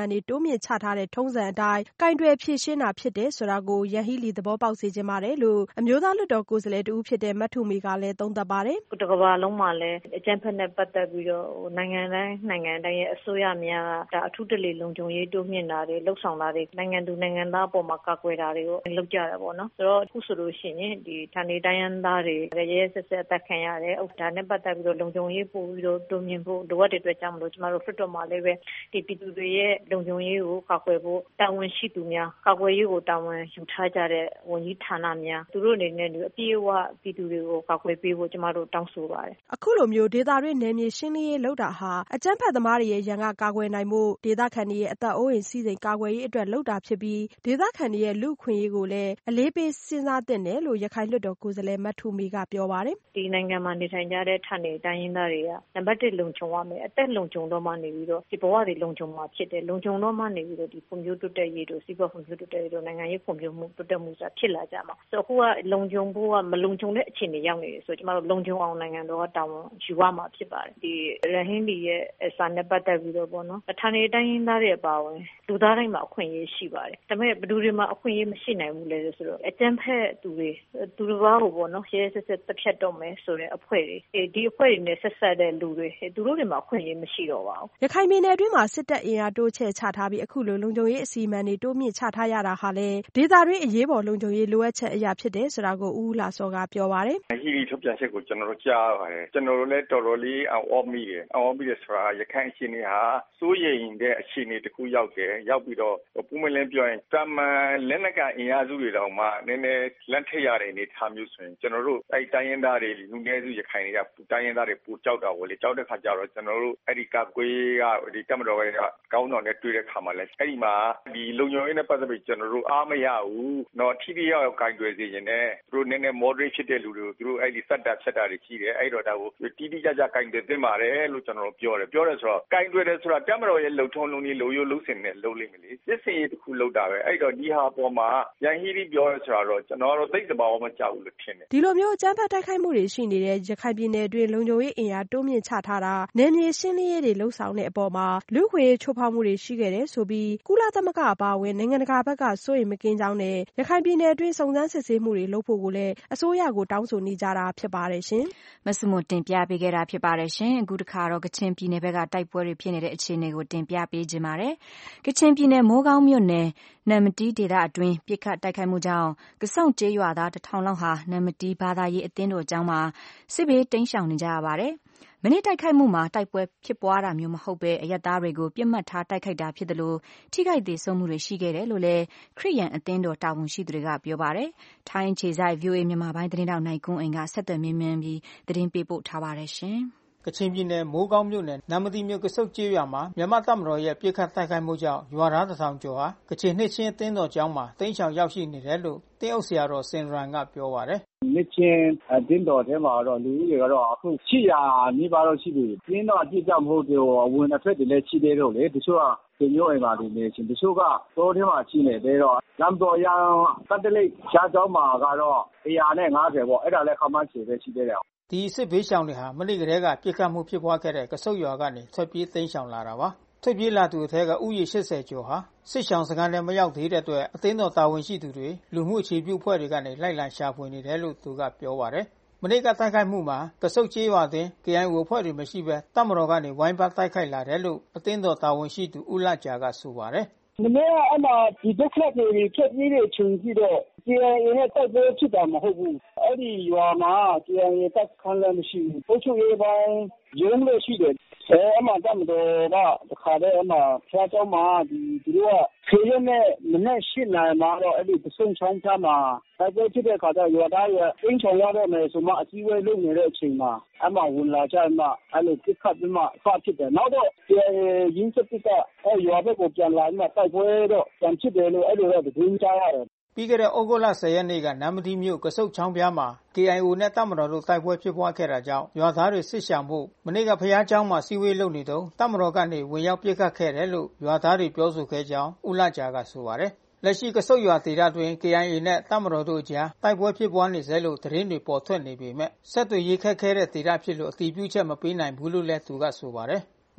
S8: တွေတိုးမြင့်ချထားတဲ့ထုံးစံအတိုင်းကိုင်တွယ်ဖြေရှင်းတာဖြစ်တယ်ဆိုတာကိုယန်ဟီလီသဘောပေါက်စေချင်ပါတယ်လို့အမျိုးသားလွှတ်တော်ကိုယ်စားလှယ်တဦးဖြစ်တဲ့မထုမေကလည်းသုံးသပ်ပါတယ်
S9: ။တကမ္ဘာလုံးမှာလည်းအကြမ်းဖက်နဲ့ပတ်သက်ပြီးတော့နိုင်ငံတိုင်းရဲ့အစိုးရများကဒါအထူးတလေလုံခြုံရေးတိုးမြင့်တာတွေလှုပ်ဆောင်တာတွေနိုင်ငံသူနိုင်ငံသားအပေါ်မှာကာကွယ်တာတွေကိုလုပ်ကြတာပေါ့နော်ဆိုတော့အခုဆိုလို့ရှိရင်ဒီဌာနေတိုင်းရင်းသားတွေရဲဆက်ဆက်အသက်ခံရတယ်ဒါနဲ့ပတ်သက်ပြီးတော့လုံခြုံရေးပို့ပြီးတော့တိုးမြင့်ဖို့လိုအပ်တဲ့အတွက်ကြောင့်မလို့ကျမတို့လွှတ်တော်မှာလည်းပဲဒီပြည်သူတွေရဲ့လုံခြုံရေးကိုကာကွယ်ဖို့တာဝန်ရှိသူများကာကွယ်ရေးကိုတာဝန်ယူထားကြတဲ့ဝန်ကြီးဌာနများသူတို့အနေနဲ့အပြည့်အဝပြည်သူတွေကိုကာကွယ်ပေးဖို့ကျမတို့တောင်းဆိုပါတယ်
S8: အခုလိုမျိုးဒေသတွင်းနယ်မြေရှင်းလင်းရေးလုပ်တာဟာအကြမ်းဖက်သမားတွေရဲ့ရန်ကကာကွယ်နိုင်မှုဒေသခံတွေရဲ့အသက်အိုးအိမ်စီးစိမ်ကာကွယ်ရေးအတွက်လုပ်တာဖြစ်ပြီးဒေသခံတွေရဲ့လူ့အခွင့်အရေးကိုလည်းအလေးပေးစဉ်းစားသင့်တယ်လို့ရခိုင်လွှတ်တော်ကိုယ်စားလှယ်မထုမေကပြောပါတယ်
S9: ဒီနိုင်ငံမှာနေထိုင်ကြတဲ့ဌာနေတိုင်းရင်းသားတွေကနံပါတ်1လုံခြုံရမယ်အသက်လုံခြုံတော့မှနေပြီးတော့ဒီဘဝတွေလုံခြုံမှာဖြစ်တယ်လုံခြုံတော့မှနေပြီးတော့ဒီဖွံ့ဖြိုးတိုးတက်ရေးတို့စီးပွားဖွံ့ဖြိုးတိုးတက်ရေးတို့နိုင်ငံရေးဖွံ့ဖြိုးမှုတိုးတက်မှုဆိုတာဖြစ်လာကြမှာဆိုတော့အခုကလုံခြုံဖို့ကမလုံခြုံတဲ့အခြေအနေရောက်နေတယ်ဆိုတော့ကျမတို့လုံခြုံအောင်နိုင်ငံတော်ကတာဝန်ယူရမှာဖြစ်ပါတယ်ဒီရဟင်းဒီရဲ့စာနဲ့ပတ်သက်ပြီးတော့ပေါ့နော်ဌာနေတိုင်းရင်းသားတွေအပါအဝင်လူသားတိုင်းမှာအခွင့်အရေးရှိပါတယ်ဒါပေမဲ့ဘယ်သူတွေမှာအခွင့်အရေးမရှိနိုင်ဘူးလဲဆိုတော့အကြမ်းဖက်သူတို့ဘာကိုပေါ့နော်ရဲဆက်ဆက်တစ်ဖြတ်တော့မယ်ဆိုတဲ့အဖွဲ့တွေဒီအဖွဲ့တွေနဲ့ဆက်ဆက်တဲ့လူတွေသူတို့တွေမှာအခွင့်အရေးမရှိတော့ပါဘူး
S8: ရခိုင်ပြည်နယ်အတွင်းမှာစစ်တပ်အင်အားတိုးချဲ့ချထားပြီးအခုလိုလုံခြုံရေးအစီအမံတွေတိုးမြင့်ချထားရတာဟာလည်းဒေသတွင်းအရေးပေါ်လုံခြုံရေးလိုအပ်ချက်အရာဖြစ်တယ်ဆိုတာကိုဦးလာစောကပြောပါတယ်
S4: ဟီလီထုတ်ပြန်ချက်ကိုကျွန်တော်တို့ကြားပါတယ်ကျွန်တော်တို့လည်းတော်တော်လေးအော်မိတယ်ဆိုတာရခိုင်အခြေအနေဟာစိုးရိမ်တဲ့အခြေအနေတစ်ခုရောက်တယ်ရောက်ပြီးတော့ပုံမှန်လင်းပြောရင်တမန်လက်နက်ကအင်အားစုတွေတောင်မှနည်းနည်းလက်ထက်ရတဲ့အနေထားမျိုးဆိုရင်ကျွန်တော်တို့အဲ့တိုင်းရင်းသားတွေလူနည်းစုရခိုင်တွေကတိုင်းရင်းသားတွေပူကြောက်တာပေါ့လေကြောက်တဲ့ခါကျတော့ကျွန်တော်တို့အဲ့ဒီကကွေးကဒီတပ်မတော်ကကောင်းဆောင်နဲ့တွေ့တဲ့ခါမှာလဲအဲ့ဒီမှာဒီလုံခြုံရေးနဲ့ပတ်သက်ပြီးကျွန်တော်တို့အားမရဘူးเนาะထိထိရောက်ရောက်ဂိုင်တွယ်စေရင်လည်းသူတို့နည်းနည်း moderate ဖြစ်တဲ့လူတွေကိုသူတို့အဲ့ဒီစက်တာဖြတ်တာတွေရှိတယ်အဲ့တော့ဒါကိုတီးတီးကြကြဂိုင်တွယ်သင့်ပါတယ်လို့ကျွန်တော်တို့ပြောတယ်ဆိုတော့ဂိုင်တွယ်တယ်ဆိုတာတပ်မတော်ရဲ့လုံထုံးလုံနည်းလုံရိုးလုံစင်နဲ့လုံလိမ့်မယ်လေစစ်စင်ရေးတစ်ခုလုပ်တာပဲအဲ့တော့ဒီဟာပေါ်မှာရန်ဟီလီပြောရဆိုတာတော့ကျွန်တော်တို့သိတဲ့ဘာမှမကြောက်ဘူးလို့ထင်တယ်
S8: ဒီလိုမျိုးအကြမ်းဖက်တိုက်ခိုက်မှုတွေရှိနေတဲ့ရခိုင်ပြည်နယ်အတွင်းလုံခြုံရေးအင်အားတိုးမြင့်ချထားတာနယ်မြေရှင်းလင်းရေးတွေလှုပ်ဆောင်တဲ့အပေါ်မှာလူ့အခွင့်အရေးချိုးဖောက်မှုတွေရှိခဲ့တယ်ဆိုပြီးကုလသမဂ္ဂအပါအဝင်နိုင်ငံတကာဘက်ကစိုးရိမ်မကင်းကြောင်းနဲ့ရခိုင်ပြည်နယ်အတွင်းစုံစမ်းစစ်ဆေးမှုတွေလုပ်ဖို့ကိုလည်းအစိုးရကိုတောင်းဆိုနေကြတာဖြစ်ပါတယ်ရှင်
S2: မဆုမတင်ပြပေးခဲ့တာဖြစ်ပါတယ်ရှင်အခုတစ်ခါတော့ကချင်ပြည်နယ်ဘက်ကတိုက်ပွဲတွေဖြစ်နေတဲ့အခြေအနေကိုတင်ပြပေးခြင်းပါတယ်ကချင်ပြည်နယ်မိုးကောင်းမြို့နယ်နမ်မတီးဒေသအတွင်းပြစ်ခတ်တိုက်ခိုက်မှုကြောင့်ကဆုံကျေးရွာသား1000လောက်ဟာနမ်မတီးဘာသာရေးအသင်းတော်ကျောင်းမှာစစ်ဘေးတိမ်းရှောင်နေကြရပါတယ်မနေ့တိုက်ခိုက်မှုမှာတိုက်ပွဲဖြစ်ပွားတာမျိုးမဟုတ်ပဲအရပ်သားတွေကိုပြစ်မှတ်ထားတိုက်ခိုက်တာဖြစ်တယ်လို့ထိခိုက်ဒေဆုံးမှုတွေရှိခဲ့တယ်လို့လည်းခရစ်ယာန်အသင်းတော်တာဝန်ရှိသူတွေကပြောပါတယ်။ထိုင်းခြေဆိုင် VOA မြန်မာပိုင်းသတင်းတောက်နိုင်ကွန်းအိမ်ကဆက်သွယ်မြင်းမြန်းပြီးသတင်းပေးပို့ထားပါတယ်ရှင်
S10: ။ကချင်ပြည်နယ်မိုးကောင်းမြို့နယ်နမ်မတီမြို့ကဆုတ်ကျေးရွာမှာမြန်မာတပ်မတော်ရဲ့ပြစ်ခတ်တိုက်ခိုက်မှုကြောင့်ရွာသား1000ကျော်ဟာကချင်နှစ်ချင်းအသင်းတော်ကျောင်းမှာတိမ်းရှောင်ရောက်ရှိနေတယ်လို့တင်းအုပ်ဆရာတော်စင်ရန်ကပြောပါတယ်
S11: နှစ်ချင်းအတင်းတော်ထဲမှာတော့လူတွေကတော့အခု800နီးပါးတော့ရှိပြီ။ပြင်းတော့အပြစ်ကြောင့်မဟုတ်သေးဘူး။အဝင်အထွက်တွေလည်းရှိသေးတော့လေ။တချို့ကဆွေမျိုးအိမ်မှာနေချင်းတချို့ကတောထဲမှာရှိနေသေးတော့လမ်းတော်ရန်ကတ်တလိတ်ရှားကျောင်းမှာကတော့150ပေါ့။အဲ့ဒါလည်းခမန်းချေပဲရှိသေးတယ်
S10: ။ဒီစစ်ဘေးရှောင်တွေဟာမနေ့ကတည်းကပြစ်ခတ်မှုဖြစ်ပွားခဲ့တဲ့ကဆုတ်ရွာကနေထွက်ပြေးသိမ်းရှောင်လာတာပါ။ထွက်ပြေးလာသူအထက်ကဥယျာဉ်80ကျော်ဟာစစ်ရှောင်စခန်းထဲမရောက်သေးတဲ့အတွက်အသင်းတော်တာဝန်ရှိသူတွေလူမှုအခြေပြုအဖွဲ့တွေကနေလိုက်လံရှာဖွေနေတယ်လို့သူကပြောပါတယ်။မနေ့ကတိုက်ခိုက်မှုမှာကဆုတ်ကျေးရွာတွင် KIO အဖွဲ့တွေမရှိဘဲတပ်မတော်ကနေဝိုင်းပတ်တိုက်ခိုက်လာတယ်လို့အသင်းတော်တာဝန်ရှိသူဦးလကြာကဆိုပါတယ်
S11: ။မနေ့ကအမှဒီဒုက္ခတွေဖြစ်ပြီးတဲ့ချိန်ကြီးတော့ KIA နဲ့တိုက်ပွဲဖြစ်တာမဟုတ်ဘူး။အဲ့ဒီရွာမှာ KIA တပ်စခန်းလည်းမရှိဘူး။ပုတ်ချုပ်ရေးပိုင်းရုံးလို့ရှိတယ်အမှတပ်မတော်ကတခါတည်းအမှဖျားเจ้าမှာသူတို့ကခေရက်နဲ့မနေ့8နိုင်မှာတော့အဲ့ဒီပစုံချောင်းဖျားမှာတိုက်ပွဲဖြစ်တဲ့ခါကျရွာသားတွေအင်းချောင်ရတော့မယ်ဆိုမှအစည်းအဝေးလုပ်နေတဲ့အချိန်မှာအမှဝင်လာကြမှအဲ့လိုပြစ်ခတ်ပြီးမှဖတ်ဖြစ်တယ်နောက်တော့ရင်းစစ်ကအဲ့ရွာဘက်ကိုပြန်လာမှတိုက်ပွဲတော့ပြန်ဖြစ်တယ်လို့အဲ့လိုတော့သတင်းကြားရတယ်
S10: ပြီးခဲ့တဲ့ဩဂုတ်လ10ရက်နေ့ကနမ်မတီမြို့ကဆုတ်ချောင်းပြားမှာ KIO နဲ့တပ်မတော်တို့တိုက်ပွဲဖြစ်ပွားခဲ့တာကြောင့်ရွာသားတွေစစ်ရှောင်မှုမနေ့ကဖျားเจ้าမှာစီဝေးလုပ်နေတော့တပ်မတော်ကနေဝင်ရောက်ပစ်ခတ်ခဲ့တယ်လို့ရွာသားတွေပြောဆိုခဲ့ကြောင်းဦးလကြာကဆိုပါတယ်လက်ရှိကဆုတ်ရွာဒေသတွင် KIA နဲ့တပ်မတော်တို့အကြားတိုက်ပွဲဖြစ်ပွားနေဆဲလို့သတင်းတွေပေါ်ထွက်နေပေမဲ့ဆက်သွယ်ရေးခက်ခဲတဲ့ဒေသဖြစ်လို့အတည်ပြုချက်မပေးနိုင်ဘူးလို့လည်းသူကဆိုပါတယ်မ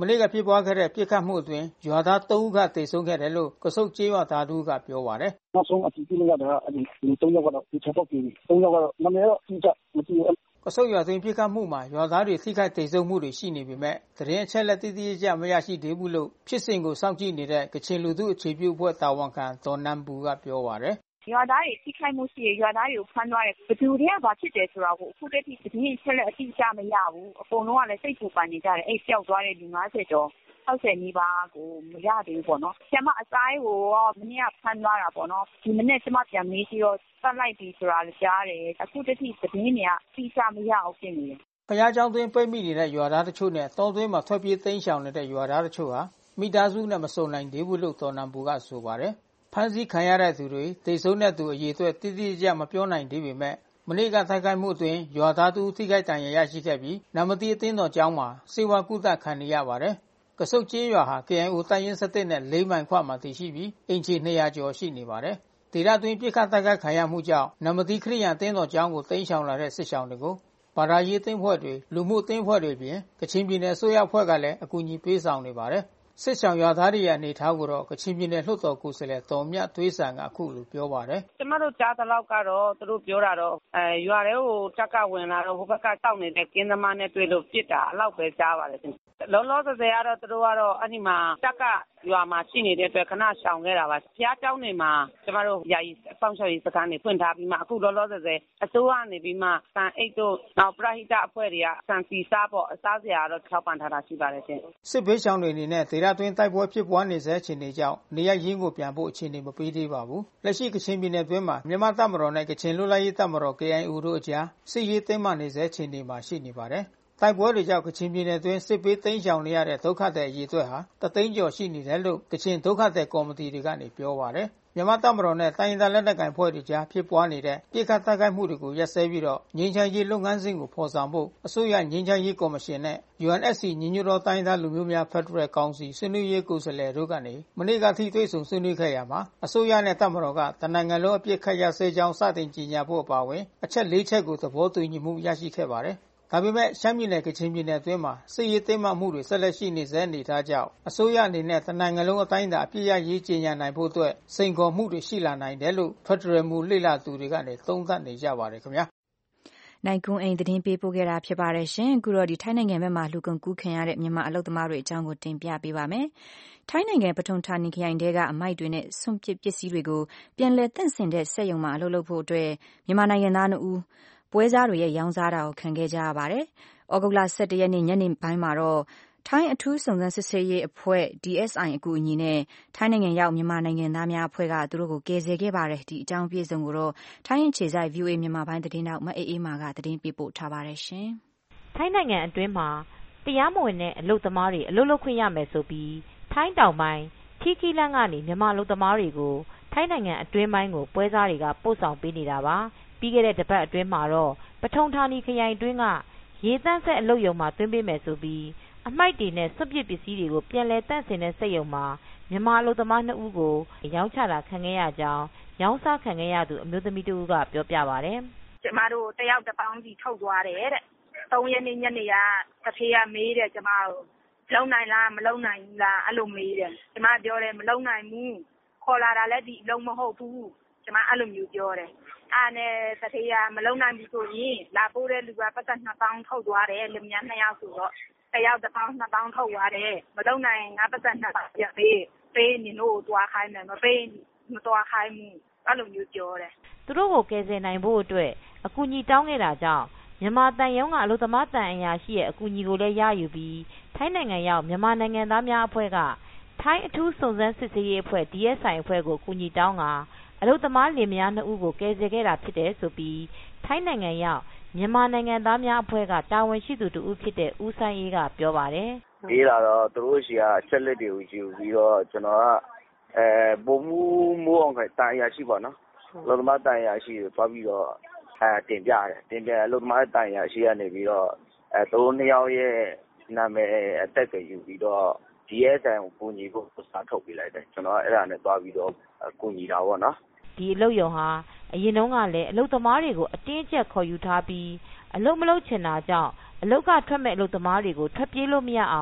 S10: မနေ့ကဖြစ်ပွားခဲ့တဲ့ပစ်ခတ်မှုအတွင်းရွာသား3ဦးခန့်သေဆုံးခဲ့တယ်လို့ကဆုတ်ကျေးရွာသားတို့ကပြောပါတယ်
S11: ။နောက်ဆုံးအတည်ပြုလို့ရတာက3ယောက်ကတော့ဒီချက်တော့ပြီး3ယောက်ကတော့နာမည်တော့အတိအကျမသိဘူး
S10: ။ကဆုတ်ရွာသွင်းပစ်ခတ်မှုမှာရွာသားတွေထိခိုက်သေဆုံးမှုတွေရှိနေပေမဲ့သတင်းအချက်လက်တိတိကျကျမရရှိသေးဘူးလို့ဖြစ်စဉ်ကိုစောင့်ကြည့်နေတဲ့ကချင်လူထုအခြေပြုအဖွဲ့တာဝန်ခံဒေါ်နန်ပူကပြောပါတယ်
S12: ရွာသားတွေထိခိုက်မှုရှိရရွာသားတွေကိုဖမ်းသွားတယ်ဘယ်သူတွေကဘာဖြစ်တယ်ဆိုတာကိုအခုတည်းကသတင်းချက်လက်အတိအကျမရဘူးအကုန်လုံးကလည်းစိတ်ပူပန်နေကြတယ်အဲ့ပျောက်သွားတဲ့လူ50ကျော်60နီးပါးကိုမရသေးဘူးပေါ့နော်။ကျမအစားကိုမနေ့ကဖမ်းသွားတာပေါ့နော်။ဒီမနေ့ကျမပြန်မေးပြီးတော့တတ်လိုက်ပြီဆိုတာကြားတယ်။အခုတည်းကသတင်းတွေကတိကျမရအောင်ဖြစ်နေတယ်
S10: ။ဘုရားကျောင်းတွင်ပိတ်မိနေတဲ့ရွာသားတချို့နဲ့တောတွင်းမှာထွက်ပြေးသိမ်းရှောင်နေတဲ့ရွာသားတချို့ဟာမိသားစုနဲ့မစုံနိုင်သေးဘူးလို့တော်နံပူကဆိုပါတယ်။ဖမ်းဆီးခံရတဲ့သူတွေသေဆုံးတဲ့သူအရေအတွက်တိတိကျကျမပြောနိုင်သေးပေမဲ့မနေ့ကတိုက်ခိုက်မှုအတွင်းရွာသားသူထိခိုက်ဒဏ်ရာရရှိခဲ့ပြီးနမတိအသင်းတော်ကျောင်းမှာစေဝါကုသခံနေရပါတယ်။ကဆုတ်ကျေးရွာဟာ KIO တပ်ရင်း17နဲ့4မိုင်ခွမှာတည်ရှိပြီးအင်ချီ200ကျော်ရှိနေပါတယ်။ဒေသတွင်းပြစ်ခတ်တိုက်ခိုက်ခံရမှုကြောင့်နမတိခရိယန်အသင်းတော်ကျောင်းကိုတိမ်းရှောင်လာတဲ့စစ်ရှောင်တွေကိုဘာသာရေးအသင်းဖွဲ့တွေလူမှုအသင်းဖွဲ့တွေပြင်ကချင်ပြည်နယ်အစိုးရအဖွဲ့ကလည်းအကူအညီပေးဆောင်နေပါတယ်။စစ်ဆောင်ရွာသားတွေရဲ့အနေထားကိုတော့ကချင်ပြည်နယ်လွှတ်တော်ကိုယ်စားလှယ်တော်မြတ်သွေးဆန်ကအခုလိုပြောပါတယ်
S12: ။ကျမတို့ကြားသလောက်ကတော့သူတို့ပြောတာတော့ရွာတွေကိုတက်ကဝင်လာတော့ဟိုဘက်ကတောက်နေတဲ့ကင်းသမားနဲ့တွေ့လို့ပြစ်တာအလောက်ပဲကြားပါတယ်။လောလောဆယ်ကတော့သူတို့ကတော့အဲ့ဒီမှာတက်ကရွာမှာရှိနေတဲ့အတွက်ခဏရှောင်ခဲ့တာပါ။ဘုရားကျောင်းတွေမှာကျမတို့ယာယီစောင့်ရှောက်ရေးစခန်းတွေဖွင့်ထားပြီးမှအခုလောလောဆယ်အစိုးရနေပြီးမှစံအိတ်တို့နောက်ပရဟိတအဖွဲ့တွေကစံစီစားပေါ့အစားစရာတော့ထောက်ပံ့ထားတာရှိပါတယ်ရှင်
S10: ။စစ်ဘေးရှောင်တွေအနေနဲ့ဒေသတွင်းတိုက်ပွဲဖြစ်ပွားနေစေအခြေအနေကြောင့်နေရရင်းကိုပြန်ဖို့အခြေအနေမပေးသေးပါဘူး။လက်ရှိကချင်ပြည်နယ်တွင်းမှာမြန်မာတပ်မတော်နဲ့ကချင်လွတ်လပ်ရေးတပ်မတော် KIO တို့အကြားစစ်ရေးတင်းမာနေစေအခြေအနေမှာရှိနေပါတယ်။တိုက်ပွဲတွေကြောင့်ကချင်ပြည်နယ်တွင်းစစ်ပေးသိမ်းရှောင်နေရတဲ့ဒုက္ခသည်အရေအတွက်ဟာ3သိန်းကျော်ရှိနေတယ်လို့ကချင်ဒုက္ခသည်ကော်မတီတွေကနေပြောပါတယ်။မြန်မာတပ်မတော်နဲ့တိုင်းရင်းသားလက်နက်ကိုင်ဖွဲ့တွေကြားဖြစ်ပွားနေတဲ့ပြစ်ခတ်တိုက်ခိုက်မှုတွေကိုရပ်စဲပြီးတော့ငြိမ်းချမ်းရေးလုပ်ငန်းစဉ်ကိုဖော်ဆောင်ဖို့အစိုးရငြိမ်းချမ်းရေးကော်မရှင်နဲ့ UNSC ညီညွတ်သောတိုင်းသားလူမျိုးများဖက်ဒရယ်ကောင်စီဆွေးနွေးရေးကိုယ်စားလှယ်တို့ကနေမနေ့ကထိတွေ့ဆုံဆွေးနွေးခဲ့ရမှာအစိုးရနဲ့တပ်မတော်ကတနိုင်ငံလုံးအပြစ်ခတ်ရပ်စဲကြောင်းစတင်ကြေညာဖို့အပါအဝင်အချက်၄ချက်ကိုသဘောတူညီမှုရရှိခဲ့ပါတယ်။ဒါပေမဲ့ရှမ်းပြည်နယ်ကချင်ပြည်နယ်အတွင်းမှာစစ်ရေးတင်းမာမှုတွေဆက်လက်ရှိနေဆဲအနေထားကြောင့်အစိုးရအနေနဲ့တနိုင်ငံလုံးအတိုင်းအတာအပြစ်ရရေးကြေညာနိုင်ဖို့အတွက်စိန်ခေါ်မှုတွေရှိလာနိုင်တယ်လို့ဖက်ဒရယ်မူလေ့လာသူတွေကနေသုံးသပ်နေကြပါတယ်ခင်ဗျာ
S2: ။နိုင်ကွန်းအိမ်သတင်းပေးပို့ခဲ့တာဖြစ်ပါတယ်ရှင်။အခုတော့ထိုင်းနိုင်ငံဘက်မှာလူကုန်ကူးခံရတဲ့မြန်မာအလုပ်သမားတွေအကြောင်းကိုတင်ပြပေးပါမယ်။ထိုင်းနိုင်ငံပထုံဌာနီခရိုင်တဲကအမိုက်တွေနဲ့စွန့်ပစ်ပစ္စည်းတွေကိုပြန်လည်သန့်စင်တဲ့စက်ရုံမှာအလုပ်လုပ်ဖို့အတွက်မြန်မာနိုင်ငံသား2ဦးပွဲစားတွေရဲ့ရောင်းစားတာကိုခံခဲ့ကြရပါတယ်။ဩဂုတ်လ17ရက်နေ့ညနေပိုင်းမှာတော့ထိုင်းအထူးစုံစမ်းစစ်ဆေးရေးအဖွဲ့ DSI အကူအညီနဲ့ထိုင်းနိုင်ငံရောက်မြန်မာနိုင်ငံသားများအဖွဲ့ကသူတို့ကိုကယ်ဆယ်ခဲ့ပါတယ်။ဒီအကြောင်းပြည့်စုံကိုတော့ထိုင်းအခြေစိုက် VOA မြန်မာပိုင်းသတင်းထောက်မအေးအေးမာကသတင်းပေးပို့ထားပါတယ်ရှင်
S13: ။ထိုင်းနိုင်ငံအတွင်းမှာတရားမဝင်တဲ့အလုပ်သမားတွေအလုပ်လုပ်ခွင့်ရမယ်ဆိုပြီးထိုင်းတောင်ပိုင်းထီးခီးလန်းကနေမြန်မာအလုပ်သမားတွေကိုထိုင်းနိုင်ငံအတွင်းပိုင်းကိုပွဲစားတွေကပို့ဆောင်ပေးနေတာပါ။ပြီးခဲ့တဲ့တစ်ပတ်အတွင်းမှာတော့ပထုံဌာနီခရိုင်အတွင်းကရေသန့်စက်အလုပ်ရုံမှာသွင်းပေးမယ်ဆိုပြီးအမိုက်တွေနဲ့စွန့်ပစ်ပစ္စည်းတွေကိုပြန်လည်သန့်စင်တဲ့စက်ရုံမှာမြန်မာအလုပ်သမား2ဦးကိုရောင်းချတာခံခဲ့ရကြောင်းရောင်းစားခံခဲ့ရသူအမျိုးသမီးတဦးကပြောပြပါတယ်
S12: ။ကျမတို့တယောက်တစ်ပေါင်းစီထုတ်သွားတယ်တဲ့။3ရက်နေ့ညနေကတဖေးကမေးတယ်ကျမတို့လုံနိုင်လားမလုံနိုင်ဘူးလားအဲ့လိုမေးတယ်။ကျမပြောတယ်မလုံနိုင်ဘူးခေါ်လာတာလည်းဒီအလုံးမဟုတ်ဘူးကျမအဲ့လိုမျိုးပြောတယ်။အားနဲ့တဖေးကမလုံနိုင်ဘူးဆိုရင်လာပို့တဲ့လူကပတ်သက်2000ထုတ်သွားတယ်လူများ2ယောက်ဆိုတော့တယောက်တစ်ပေါင်း2000ထုတ်သွားတယ်မလုံနိုင်ငါပတ်သက်2000ပြပေးနေလို့တွားခိုင်းမယ်မပေးမတွားခိုင်းဘူးအဲ့လိုမျိုးပြောတယ်
S13: သူတို့ကိုကယ်ဆယ်နိုင်ဖို့အတွက်အကူအညီတောင်းခဲ့တာကြောင့်မြန်မာတန်ယုံကအလုပ်သမားတန်အရာရှိရဲ့အကူအညီကိုလည်းရယူပြီးထိုင်းနိုင်ငံရောက်မြန်မာနိုင်ငံသားများအဖွဲ့ကထိုင်းအထူးစုံစမ်းစစ်ဆေးရေးအဖွဲ့ DSI အဖွဲ့ကိုအကူအညီတောင်းကအလုပ်သမားလင်မယား2ဦးကိုကယ်ဆယ်ခဲ့တာဖြစ်တယ်ဆိုပြီးထိုင်းနိုင်ငံရောက်မြန်မာနိုင်ငံသားများအဖွဲ့ကတာဝန်ရှိသူတဦးဖြစ်တဲ့ဦးဆိုင်အေးကပြောပါတယ်
S14: ။ဒီလာတော့သူတို့ရှိကအချက်လက်တွေကိုယူပြီးတော့ကျွန်တော်ကပုံမှုအောင်ခိုင်တန်ရရှိပါနော်။လောကမတန်ရရှိကိုသွားပြီးတော့တင်ပြတယ်။တင်ပြလောကမတန်ရရှိကနေပြီးတော့သူတို့2ယောက်ရဲ့နာမည်အသက်ကယူပြီးတော့ DSI ကိုကူညီဖို့စာထုတ်ပေးလိုက်တယ်။ကျွန်တော်အဲ့ဒါနဲ့သွားပြီးတော့ကူညီတာပေါ့နော်
S13: ။ဒီအလုပ်ရုံဟာအရင်တုန်းကလည်းအလုပ်သမားတွေကိုအတင်းကျပ်ခေါ်ယူထားပြီးအလုပ်မလုပ်ချင်တာကြောင့်အလုပ်ကထွက်မဲ့အလုပ်သမားတွေကိုထွက်ပြေးလို့မရအောင်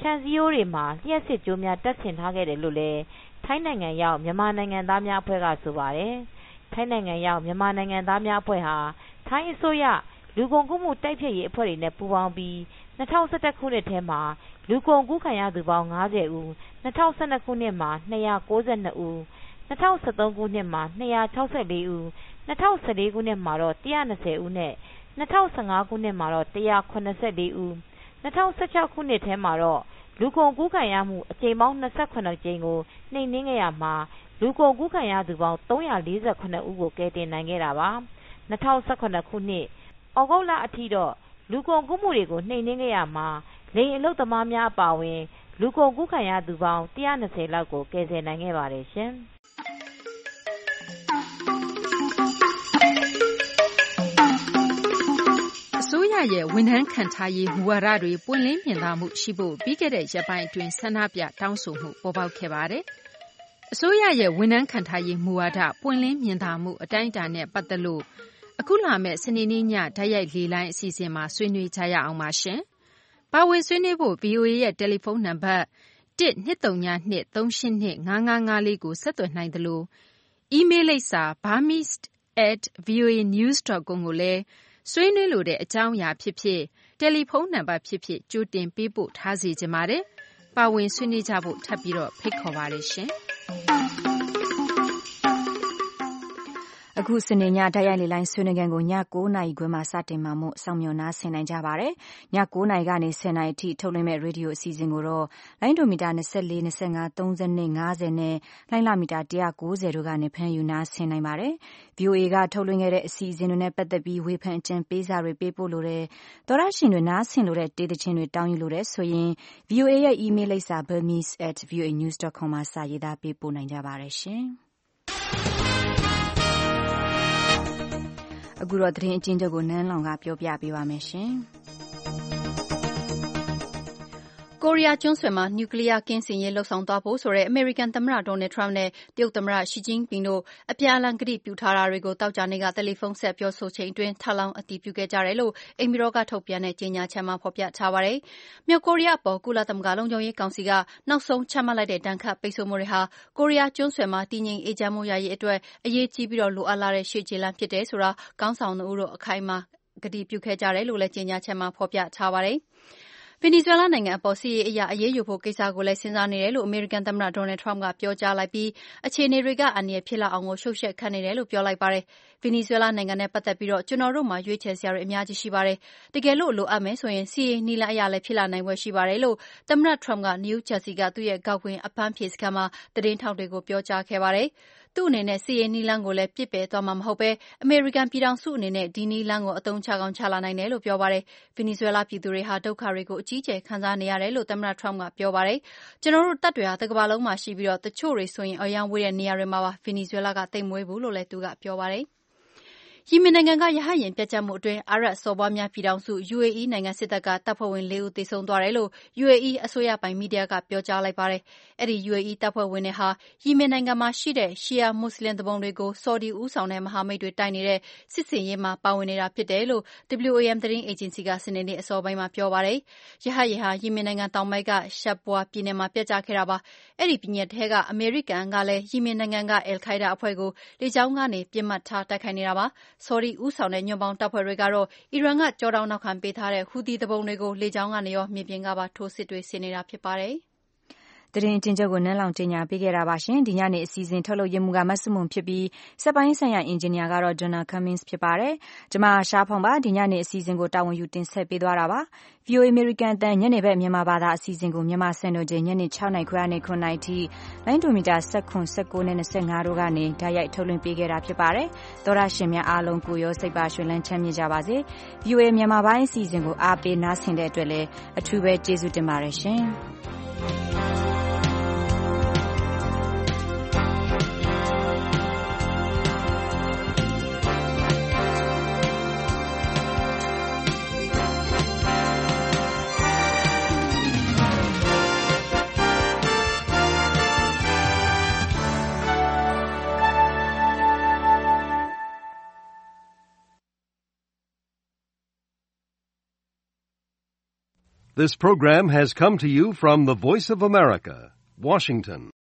S13: ခြံစည်းရိုးတွေမှာလျှပ်စစ်ကြိုးများတပ်ဆင်ထားခဲ့တယ်လို့လည်းထိုင်းနိုင်ငံရောက်မြန်မာနိုင်ငံသားများအဖွဲ့ကဆိုပါတယ်။ထိုင်းနိုင်ငံရောက်မြန်မာနိုင်ငံသားများအဖွဲ့ဟာထိုင်းအစိုးရလူကုန်ကူးမှုတိုက်ဖျက်ရေးအဖွဲ့တွေနဲ့ပူးပေါင်းပြီး2011ခုနှစ်ထဲမှာလူကုန်ကူးခံရသူပေါင်း50ဦး2012ခုနှစ်မှာ292ဦး2013ခုနှစ်မှာ264ဦး2014ခုနှစ်မှာတော့120ဦးနဲ့2015ခုနှစ်မှာတော့184ဦး2016ခုနှစ်ထဲမှာတော့လူကုန်ကူးခံရမှုအကြိမ်ပေါင်း28ကြိမ်ကိုနှိမ်နင်းခဲ့ရမှာလူကုန်ကူးခံရသူပေါင်း348ဦးကိုကယ်တင်နိုင်ခဲ့တာပါ2018ခုနှစ်ဩဂုတ်လအထိတော့လူကုန်ကူးမှုတွေကိုနှိမ်နင်းခဲ့ရမှာလိင်အလုပ်သမားများအပါအဝင်လူကုန်ကူးခံရသူပေါင်း120လောက်ကိုကယ်ဆယ်နိုင်ခဲ့ပါတယ်ရှင်
S15: အစိုးရရဲ့ဝန်ထမ်းခန့်ထားရေးမူဝါဒတွေပွင့်လင်းမြင်သာမှုရှိဖို့ပြီးခဲ့တဲ့ရက်ပိုင်းအတွင်းဆန္ဒပြတောင်းဆိုမှုပေါ်ပေါက်ခဲ့ပါတယ်။အစိုးရရဲ့ဝန်ထမ်းခန့်ထားရေးမူဝါဒပွင့်လင်းမြင်သာမှုအတိုင်းအတာနဲ့ပတ်သက်လို့အခုလာမယ့်စနေနေ့ညတိုက်ရိုက်လေလိုင်းအစီအစဉ်မှာဆွေးနွေးကြရအောင်ပါရှင်။ပါဝင်ဆွေးနွေးဖို့ VOA ရဲ့တယ်လီဖုန်းနံပါတ်12323825554ကိုဆက်သွယ်နိုင်တယ်လို့အီးမေးလ်လိပ်စာ burmese@voanews.com ကိုလည်းဆွေးနွေးလိုတဲ့အကြောင်းအရာဖြစ်ဖြစ်တယ်လီဖုန်းနံပါတ်ဖြစ်ဖြစ်ကြိုတင်ပေးပို့ထားစေချင်ပါတယ်။ပါဝင်ဆွေးနွေးကြဖို့ထပ်ပြီးတော့ဖိတ်ခေါ်ပါတယ်ရှင်။
S2: အခုစနေညတိုက်ရိုက်လေလိုင်းဆွေးနွေးခန်းကိုည9:00နာရီခွဲမှာစတင်မှာမို့စောင့်မျှော်နားဆင်နိုင်ကြပါတယ်။ည9:00နာရီကနေ10:00နာရီအထိထုတ်လွှင့်မဲ့ရေဒီယိုအစီအစဉ်ကိုတော့လိုင်းဒိုမီတာ24, 25, 30 နဲ့ 50နဲ့လိုင်းလမီတာ190တို့ကနေဖမ်းယူနားဆင်နိုင်ပါတယ်။ VOA ကထုတ်လွှင့်ခဲ့တဲ့အစီအစဉ်တွေနဲ့ပတ်သက်ပြီးဝေဖန်အကြံပေးစာတွေပေးပို့လိုတဲ့သောရရှင်တွေနားဆင်လိုတဲ့တေးသချင်းတွေတောင်းယူလိုတဲ့ဆိုရင် VOA ရဲ့အီးမေးလ်လိပ်စာ burmese@voanews.com မှာစာရေးသားပေးပို့နိုင်ကြပါတယ်ရှင်။အခုတော့သတင်းအကျဉ်းချုပ်ကိုနန်းလောင်ကပြောပြပေးပါမယ်ရှင်။
S3: ကိုရီးယားကျွန်းဆွယ်မှာနျူကလ িয়ারကင်းစင်ရေးလှုပ်ဆောင်သွားဖို့ဆိုတဲ့အမေရိကန်သမ္မတဒေါ်နယ်ထရမ့်နဲ့တရုတ်သမ္မတရှီကျင်းပင်တို့အပြန်အလှန်ကတိပြုထားတာတွေကိုသောကြာနေ့ကတယ်လီဖုန်းဆက်ပြောဆိုချိန်အတွင်းထပ်လောင်းအတည်ပြုခဲ့ကြတယ်လို့အိမ်ဖြူတော်ကထုတ်ပြန်တဲ့ကြေညာချက်မှာဖော်ပြထားပါတယ်။မြောက်ကိုရီးယားအပေါ်ကုလသမဂ္ဂလုံခြုံရေးကောင်စီကနောက်ဆုံးချမှတ်လိုက်တဲ့ဒဏ်ခတ်ပိတ်ဆို့မှုတွေဟာကိုရီးယားကျွန်းဆွယ်မှာတည်ငြိမ်အေးချမ်းမှုရရေးအတွက်အရေးကြီးပြီးလိုအပ်လာတဲ့ရှေ့ခြေလှမ်းဖြစ်တယ်ဆိုတာခေါင်းဆောင်တို့အခိုင်အမာကတိပြုခဲ့ကြတယ်လို့လည်းကြေညာချက်မှာဖော်ပြထားပါတယ်။ဗင်နီဇွဲလားနိုင်ငံအပေါ်စစ်ရေးအရအရေးယူဖို့ကိစ္စကိုလည်းစဉ်းစားနေတယ်လို့အမေရိကန်သမ္မတဒေါ်နယ်ထရမ့်ကပြောကြားလိုက်ပြီးအခြေအနေတွေကအန္တရာယ်ဖြစ်လာအောင်ရှုပ်ရှက်ခတ်နေတယ်လို့ပြောလိုက်ပါတယ်။ဗင်နီဇွဲလားနိုင်ငံနဲ့ပတ်သက်ပြီးကျွန်တော်တို့မှာရွေးချယ်စရာတွေအများကြီးရှိပါတယ်။တကယ်လို့လိုအပ်မယ်ဆိုရင်စစ်ရေးနည်းလမ်းအရလည်းဖြစ်လာနိုင်ဖွယ်ရှိပါတယ်လို့သမ္မတထရမ့်ကနယူးဂျာစီကသူ့ရဲ့ကောက်ကွင်းအပန်းဖြေစခန်းမှာသတင်းထောက်တွေကိုပြောကြားခဲ့ပါတယ်။သူ့အနေနဲ့စစ်ရေးနည်းလမ်းကိုလည်းပစ်ပယ်သွားမှာမဟုတ်ပဲအမေရိကန်ပြည်ထောင်စုအနေနဲ့ဒီနည်းလမ်းကိုအသုံးချကောင်းချလာနိုင်တယ်လို့ပြောပါတယ်။ဗင်နီဇွဲလားပြည်သူတွေဟာဒုက္ခတွေကိုအကြီးအကျယ်ခံစားနေရတယ်လို့သမ္မတထရမ့်ကပြောပါတယ်။ကျွန်တော်တို့တပ်တွေဟာတကမ္ဘာလုံးမှာရှိပြီးတချို့တွေဆိုရင်အရန်ဝေးတဲ့နေရာတွေမှာပါဗင်နီဇွဲလားကသိပ်မဝေးဘူးလို့လည်းသူကပြောပါတယ်။ယီမင်နိုင်ငံကရဟတ်ယာဉ်ပျက်ကျမှုအတွင်းအာရပ်စော်ဘွားများပြည်ထောင်စု UAE နိုင်ငံစစ်တပ်ကတပ်ဖွဲ့ဝင်4ဦးသေဆုံးသွားတယ်လို့ UAE အစိုးရပိုင်မီဒီယာကပြောကြားလိုက်ပါတယ်။အဲဒီ UAE တပ်ဖွဲ့ဝင်တွေဟာယီမင်နိုင်ငံမှာရှိတဲ့ရှီယာမွတ်ဆလင်သူပုန်တွေကိုဆော်ဒီဦးဆောင်တဲ့မဟာမိတ်တွေတိုက်နေတဲ့စစ်ဆင်ရေးမှာပါဝင်နေတာဖြစ်တယ်လို့ WAM သတင်းအေဂျင်စီကစနေနေ့အစောပိုင်းမှာပြောပါတယ်။ရဟတ်ယာဉ်ဟာယီမင်နိုင်ငံတောင်ပိုင်းကရှပ်ဘွာပြည်နယ်မှာပျက်ကျခဲ့တာပါ။အဲဒီပြည်နယ်ထဲကအမေရိကန်ကလည်းယီမင်နိုင်ငံကအယ်လ်ခိုက်ဒါအဖွဲ့ကိုလေကြောင်းကနေပစ်မှတ်ထားတိုက်ခိုက်နေတာပါ။ဆော်ဒီဦးဆောင်တဲ့ညွန့်ပေါင်းတပ်ဖွဲ့တွေကတော့အီရန်ကကြောတောင်နောက်ခံပေးထားတဲ့ဟူသီသူပုန်တွေကိုလေကြောင်းကနေရောမြေပြင်ကပါထိုးစစ်တွေဆင်နေတာဖြစ်ပါတယ်။
S2: သတင်းအကျဉ်းချုပ်ကိုနန်းလောင်ကြေညာပေးခဲ့တာပါရှင်။ဒီညနေအစီအစဉ်ထုတ်လုပ်ရမှုကမဆုမွန်ဖြစ်ပြီးစက်ပိုင်းဆိုင်ရာအင်ဂျင်နီယာကတော့ Donna Cummins ဖြစ်ပါတယ်။ကျွန်မရှားဖောင်ပါဒီညနေအစီအစဉ်ကိုတာဝန်ယူတင်ဆက်ပေးသွားတာပါ။ VOA American တန်ညနေဘက်မြန်မာဘာသာအစီအစဉ်ကိုမြန်မာစံတော်ချိန်ညနေ6:00နာရီခွဲကနေ9:00နာရီထိလိုင်းဒိုမီတာ19, 19နဲ့25တို့ကနေဓာတ်ရိုက်ထုတ်လွှင့်ပေးခဲ့တာဖြစ်ပါတယ်။သောရရှင်များအားလုံးကိုရောစိတ်ပါရွှင်လန်းချမ်းမြေ့ကြပါစေ။ VOA မြန်မာပိုင်းအစီအစဉ်ကိုအားပေးနားဆင်တဲ့အတွက်လည်းအထူးပဲကျေးဇူးတင်ပါတယ်ရှင်။
S1: This program has come to you from the Voice of America, Washington.